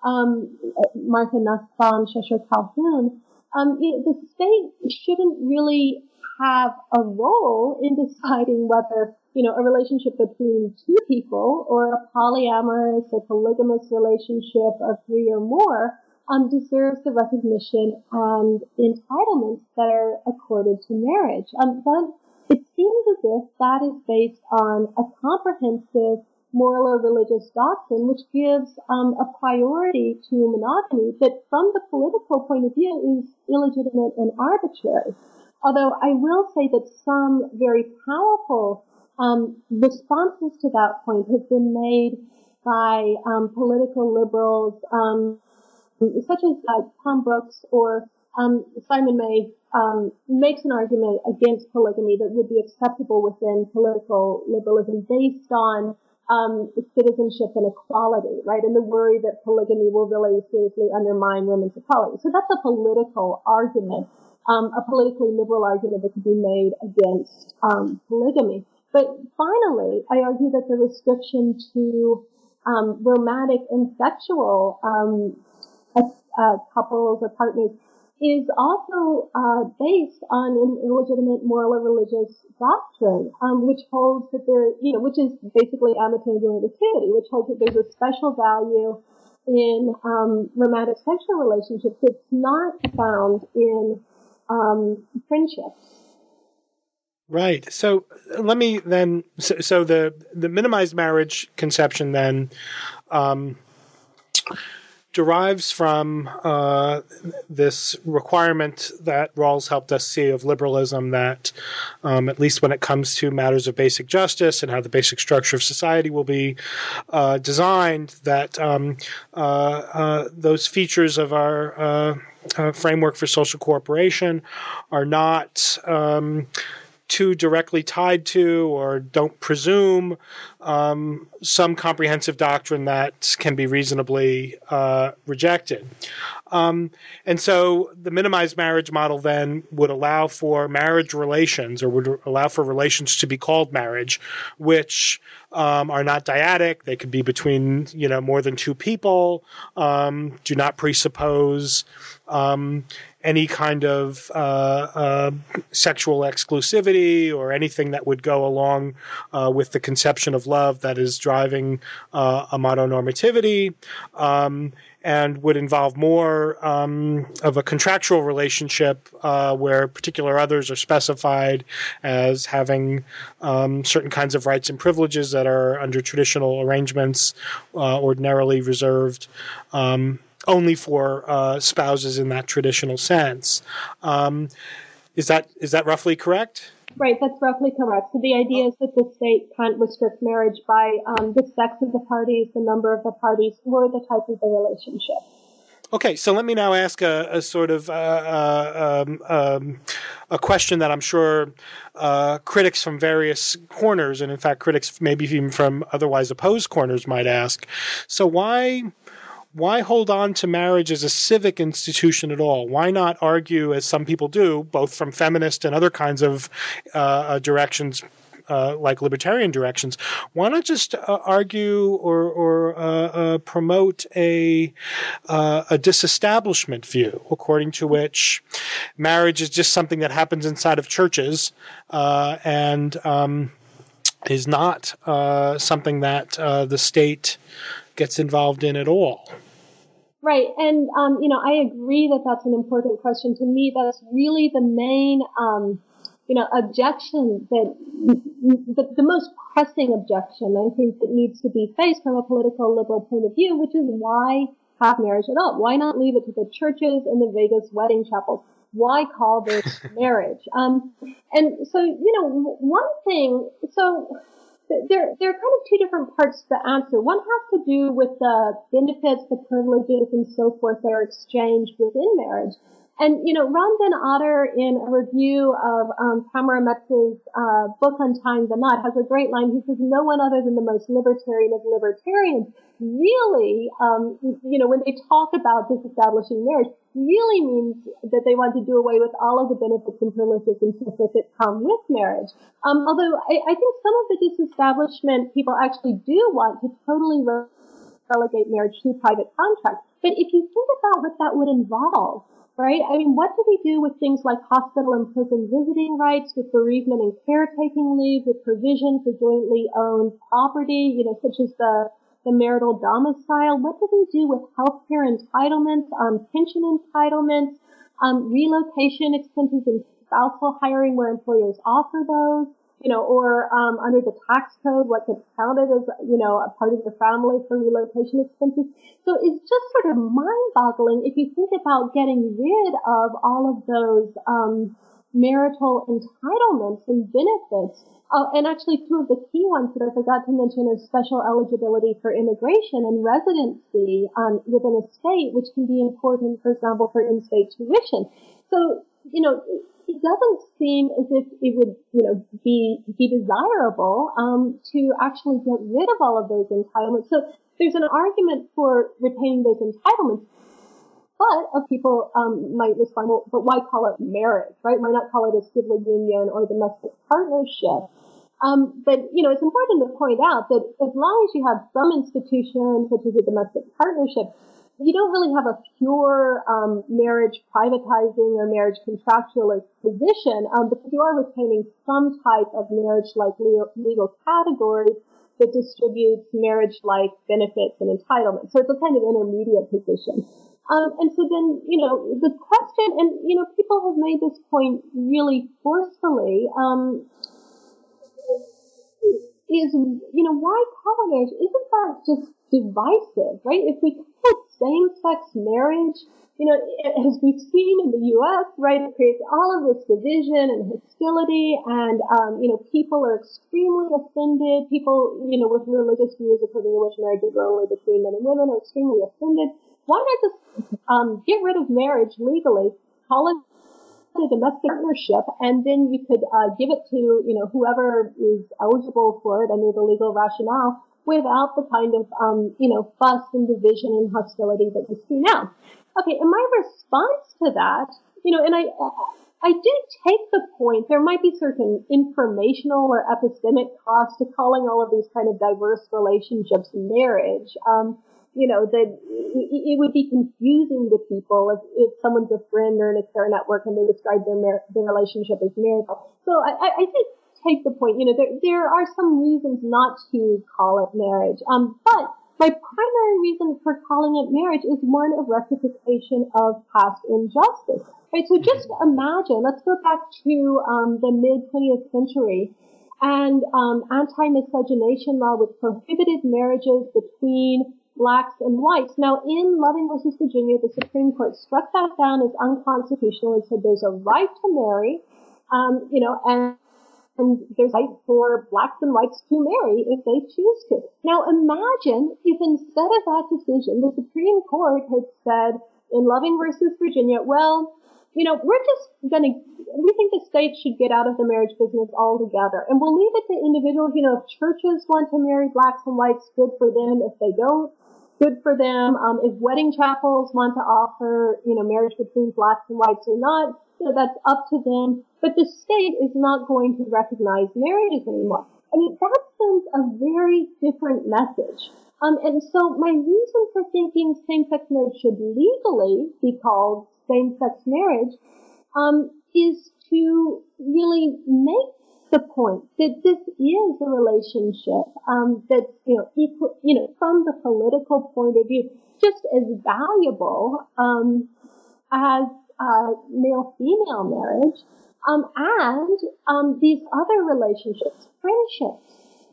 um, Martha Nussbaum, Cheshire Calhoun. Um, you know, the state shouldn't really have a role in deciding whether, you know, a relationship between two people or a polyamorous or polygamous relationship of three or more um, deserves the recognition and entitlements that are accorded to marriage. Um, that, it seems as if that is based on a comprehensive moral or religious doctrine which gives um, a priority to monogamy that from the political point of view is illegitimate and arbitrary. Although I will say that some very powerful um, responses to that point have been made by um, political liberals, um, such as uh, Tom Brooks or um, Simon May um, makes an argument against polygamy that would be acceptable within political liberalism based on um, citizenship and equality, right? And the worry that polygamy will really seriously undermine women's equality. So that's a political argument. Um, a politically liberal argument that could be made against um, polygamy. But finally, I argue that the restriction to um, romantic and sexual um, uh, couples or partners is also uh, based on an illegitimate moral or religious doctrine, um, which holds that there, you know, which is basically amateur negativity, which holds that there's a special value in um, romantic sexual relationships. It's not found in um, friendships. Right. So let me then. So, so the the minimized marriage conception then um, derives from uh, this requirement that Rawls helped us see of liberalism that, um, at least when it comes to matters of basic justice and how the basic structure of society will be uh, designed, that um, uh, uh, those features of our uh, uh, framework for social cooperation are not um, too directly tied to or don't presume um, some comprehensive doctrine that can be reasonably uh, rejected. Um, and so the minimized marriage model then would allow for marriage relations, or would allow for relations to be called marriage, which um, are not dyadic. They could be between, you know, more than two people, um, do not presuppose um, any kind of uh, uh, sexual exclusivity or anything that would go along uh, with the conception of love that is driving uh, a mononormativity, um, and would involve more um, of a contractual relationship uh, where particular others are specified as having um, certain kinds of rights and privileges that are under traditional arrangements uh, ordinarily reserved um, only for uh, spouses in that traditional sense. Um, is that is that roughly correct? Right, that's roughly correct. So the idea is that the state can't restrict marriage by um, the sex of the parties, the number of the parties, or the type of the relationship. Okay, so let me now ask a, a sort of uh, uh, um, um, a question that I'm sure uh, critics from various corners, and in fact critics maybe even from otherwise opposed corners might ask. So why... Why hold on to marriage as a civic institution at all? Why not argue, as some people do, both from feminist and other kinds of uh, directions, uh, like libertarian directions? Why not just uh, argue or, or uh, uh, promote a uh, a disestablishment view, according to which marriage is just something that happens inside of churches uh, and um, is not uh, something that uh, the state gets involved in at all? Right. And, um, you know, I agree that that's an important question. To me, that's really the main, um, you know, objection that the, the most pressing objection I think that needs to be faced from a political liberal point of view, which is why have marriage at all? Why not leave it to the churches and the Vegas wedding chapels? Why call this marriage? Um, and so, you know, one thing, so There, there are kind of two different parts to the answer. One has to do with the benefits, the privileges, and so forth that are exchanged within marriage. And, you know, Ron Van Otter, in a review of um, Tamara Metz's uh, book Untying the Knot, has a great line. He says, no one other than the most libertarian of libertarians really, um, you know, when they talk about disestablishing marriage, really means that they want to do away with all of the benefits and privileges and so forth that come with marriage. Um, although I, I think some of the disestablishment people actually do want to totally relegate marriage to private contracts. But if you think about what that would involve, right? I mean, what do we do with things like hospital and prison visiting rights, with bereavement and caretaking leave, with provision for jointly owned property, you know, such as the the marital domicile? What do we do with healthcare entitlements, um, pension entitlements, um, relocation expenses and spousal hiring where employers offer those, you know, or um, under the tax code, what gets counted as, you know, a part of the family for relocation expenses? So it's just sort of mind-boggling if you think about getting rid of all of those um, marital entitlements and benefits. Oh, and actually two of the key ones that I forgot to mention are special eligibility for immigration and residency um, within a state, which can be important, for example, for in-state tuition. So, you know, it doesn't seem as if it would, you know, be be desirable um, to actually get rid of all of those entitlements. So there's an argument for retaining those entitlements. But uh, people um, might respond, well, but why call it marriage, right? Why not call it a civil union or domestic partnership? Um, but, you know, it's important to point out that as long as you have some institution, such as a domestic partnership, you don't really have a pure um, marriage privatizing or marriage contractualist position, um, because you are retaining some type of marriage-like legal, legal categories that distributes marriage-like benefits and entitlements. So it's a kind of intermediate position. Um, and so then, you know, the question, and, you know, people have made this point really forcefully, um, is, you know, why call marriage? Isn't that just divisive, right? If we call it same-sex marriage, you know, as we've seen in the U S, right, it creates all of this division and hostility, and, um, you know, people are extremely offended. People, you know, with religious views according to which marriages are only between men and women are extremely offended. Why not just um, get rid of marriage legally, call it a domestic partnership, and then you could uh, give it to, you know, whoever is eligible for it under the legal rationale without the kind of, um, you know, fuss and division and hostility that we see now. Okay, and my response to that, you know, and I, I do take the point, there might be certain informational or epistemic cost to calling all of these kind of diverse relationships marriage. Um, you know, that it would be confusing to people if, if someone's a friend or in a care network and they describe their mar- their relationship as marital. So I, I, I think take the point, you know, there, there are some reasons not to call it marriage. Um, but my primary reason for calling it marriage is one of rectification of past injustice. Right? So just imagine, let's go back to um, the mid-twentieth century and um, anti-miscegenation law, which prohibited marriages between blacks and whites. Now, in Loving versus Virginia, the Supreme Court struck that down as unconstitutional and said there's a right to marry, um, you know, and, and there's a right for blacks and whites to marry if they choose to. Now, imagine if instead of that decision, the Supreme Court had said in Loving versus Virginia, well, you know, we're just going to, we think the state should get out of the marriage business altogether, and we'll leave it to individuals. You know, if churches want to marry blacks and whites, good for them. If they don't, good for them. Um, if wedding chapels want to offer, you know, marriage between blacks and whites or not, you know, that's up to them. But the state is not going to recognize marriages anymore. I mean, that sends a very different message. Um, and so my reason for thinking same-sex marriage should legally be called same-sex marriage, um, is to really make the point that this is a relationship, um, that's, you know, equal, you know, from the political point of view, just as valuable, um, as, uh, male-female marriage, um, and, um, these other relationships, friendships,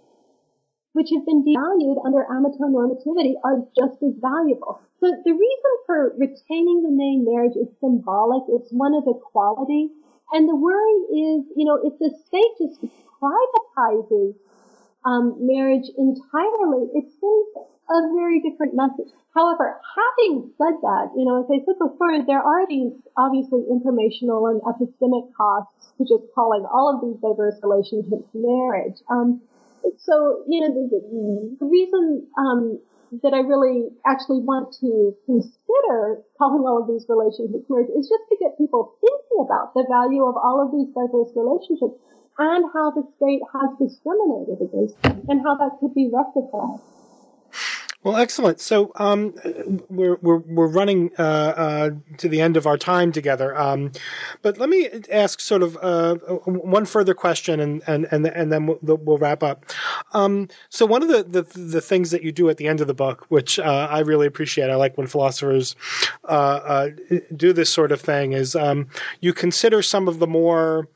which have been devalued under amateur normativity, are just as valuable. So the reason for retaining the name marriage is symbolic. It's one of equality. And the worry is, you know, if the state just privatizes um, marriage entirely, it sends a very different message. However, having said that, you know, as I said before, there are these obviously informational and epistemic costs to just calling all of these diverse relationships marriage. Um, so, you know, the, the reason um, that I really actually want to consider calling all of these relationships marriage is just to get people thinking about the value of all of these diverse relationships and how the state has discriminated against them and how that could be rectified. Well, excellent. So um, we're we're we're running uh, uh, to the end of our time together. Um, but let me ask sort of uh, one further question, and and and, and then we'll, we'll wrap up. Um, so one of the, the the things that you do at the end of the book, which uh, I really appreciate, I like when philosophers uh, uh, do this sort of thing, is um, you consider some of the more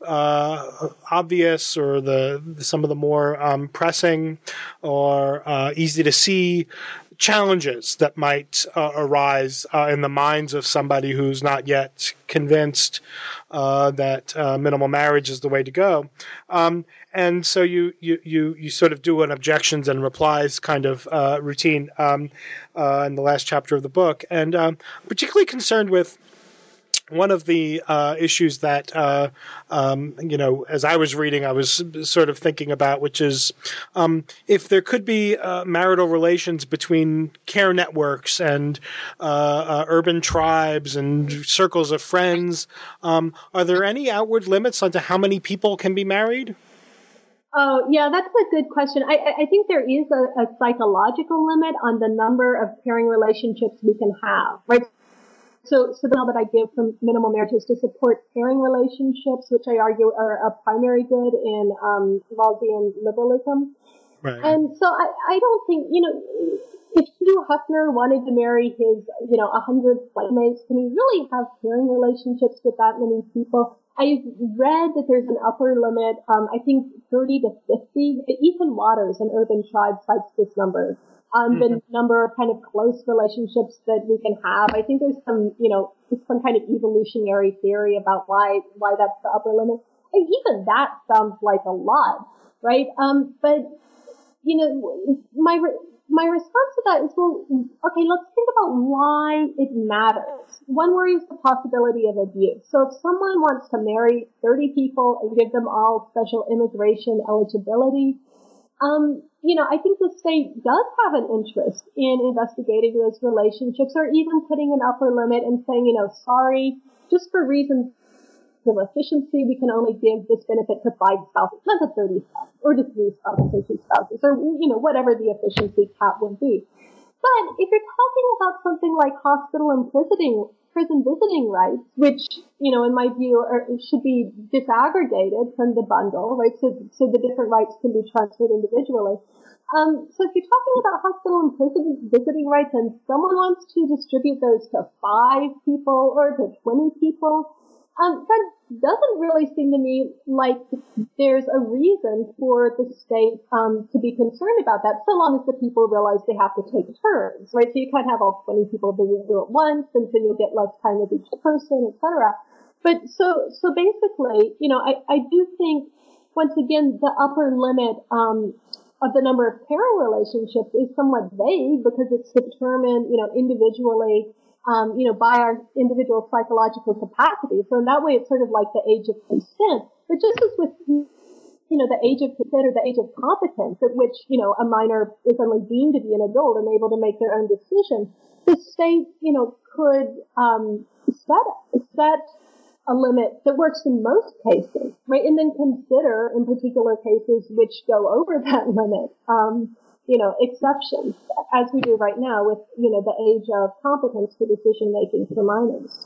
uh, obvious or the some of the more um, pressing or uh, easy to see challenges that might uh, arise uh, in the minds of somebody who's not yet convinced uh, that uh, minimal marriage is the way to go. Um, and so you, you, you, you sort of do an objections and replies kind of uh, routine um, uh, in the last chapter of the book. And um, particularly concerned with one of the uh, issues that, uh, um, you know, as I was reading, I was sort of thinking about, which is um, if there could be uh, marital relations between care networks and uh, uh, urban tribes and circles of friends, um, are there any outward limits onto how many people can be married? Oh, yeah, that's a good question. I, I think there is a, a psychological limit on the number of pairing relationships we can have, right? So, so the model that I give from minimal marriage is to support pairing relationships, which I argue are a primary good in um, Rawlsian liberalism. Right. And so I, I don't think, you know, if Hugh Hefner wanted to marry his, you know, a hundred playmates, can he really have pairing relationships with that many people? I've read that there's an upper limit, um, I think thirty to fifty. Ethan Waters, an Urban Tribe, cites this number. Um, mm-hmm. The number of kind of close relationships that we can have. I think there's some, you know, some kind of evolutionary theory about why, why that's the upper limit. And even that sounds like a lot, right? Um, but, you know, my, my response to that is, well, okay, let's think about why it matters. One worries the possibility of abuse. So if someone wants to marry thirty people and give them all special immigration eligibility, um, you know, I think the state does have an interest in investigating those relationships, or even putting an upper limit and saying, you know, sorry, just for reasons of efficiency, we can only give this benefit to five spouses, not to thirty spouses, or to three spouses or two spouses, or, you know, whatever the efficiency cap would be. But if you're talking about something like hospital and prison, prison visiting rights, which, you know, in my view, are, should be disaggregated from the bundle, right, so, so the different rights can be transferred individually. Um, so if you're talking about hospital and prison visiting rights and someone wants to distribute those to five people or to twenty people, Um, that doesn't really seem to me like there's a reason for the state um, to be concerned about that, so long as the people realize they have to take turns, right? So you can't have all twenty people do it at once, and so you'll get less time with each person, et cetera. But so, so basically, you know, I, I do think, once again, the upper limit um, of the number of parent relationships is somewhat vague because it's determined, you know, individually. Um, you know, by our individual psychological capacity. So in that way, it's sort of like the age of consent. But just as with, you know, the age of consent or the age of competence at which, you know, a minor is only deemed to be an adult and able to make their own decision, the state, you know, could, um, set, set a limit that works in most cases, right? And then consider in particular cases which go over that limit, um, you know, exceptions, as we do right now with, you know, the age of competence for decision making for minors.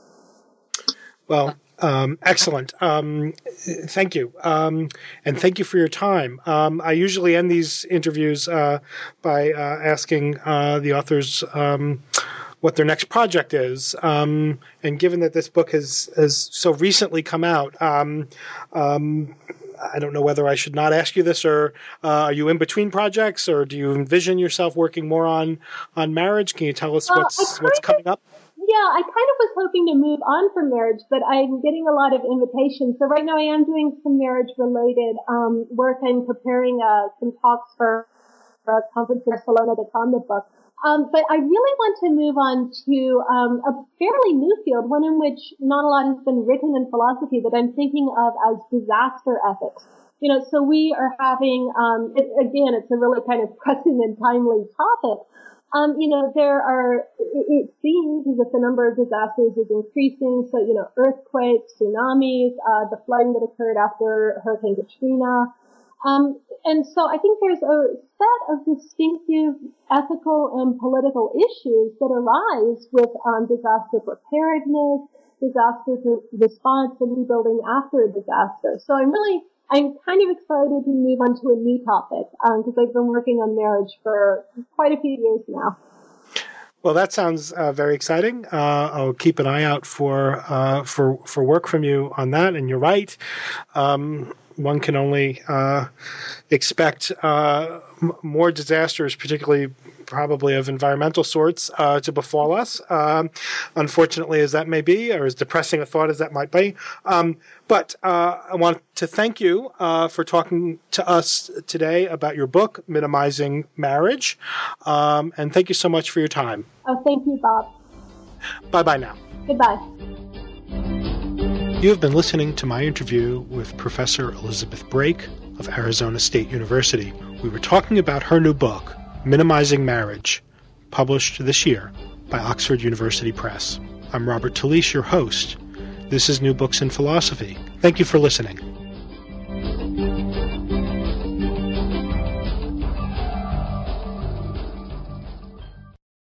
Well, um, excellent. Um, thank you. Um, and thank you for your time. Um, I usually end these interviews uh, by uh, asking uh, the authors um, what their next project is. Um, and given that this book has, has so recently come out, um, um, I don't know whether I should not ask you this, or uh, are you in between projects, or do you envision yourself working more on, on marriage? Can you tell us well, what's what's coming up? Yeah, I kind of was hoping to move on from marriage, but I'm getting a lot of invitations. So right now I am doing some marriage-related um, work and preparing uh, some talks for, for a conference in Barcelona that's on the book. Um, but I really want to move on to um, a fairly new field, one in which not a lot has been written in philosophy that I'm thinking of as disaster ethics. You know, so we are having, um, it, again, it's a really kind of pressing and timely topic. Um, you know, there are, it, it seems as if the number of disasters is increasing. So, you know, earthquakes, tsunamis, uh, the flooding that occurred after Hurricane Katrina. Um, and so I think there's a set of distinctive ethical and political issues that arise with um, disaster preparedness, disaster response, and rebuilding after a disaster. So I'm really, I'm kind of excited to move on to a new topic because um, I've been working on marriage for quite a few years now. Well, that sounds uh, very exciting. Uh, I'll keep an eye out for uh, for for work from you on that. And you're right. Um, one can only uh, expect uh, m- more disasters, particularly probably of environmental sorts, uh, to befall us, um, unfortunately as that may be, or as depressing a thought as that might be. Um, but uh, I want to thank you uh, for talking to us today about your book, Minimizing Marriage. Um, and thank you so much for your time. Oh, thank you, Bob. Bye-bye now. Goodbye. You have been listening to my interview with Professor Elizabeth Brake of Arizona State University. We were talking about her new book, Minimizing Marriage, published this year by Oxford University Press. I'm Robert Talisse, your host. This is New Books in Philosophy. Thank you for listening.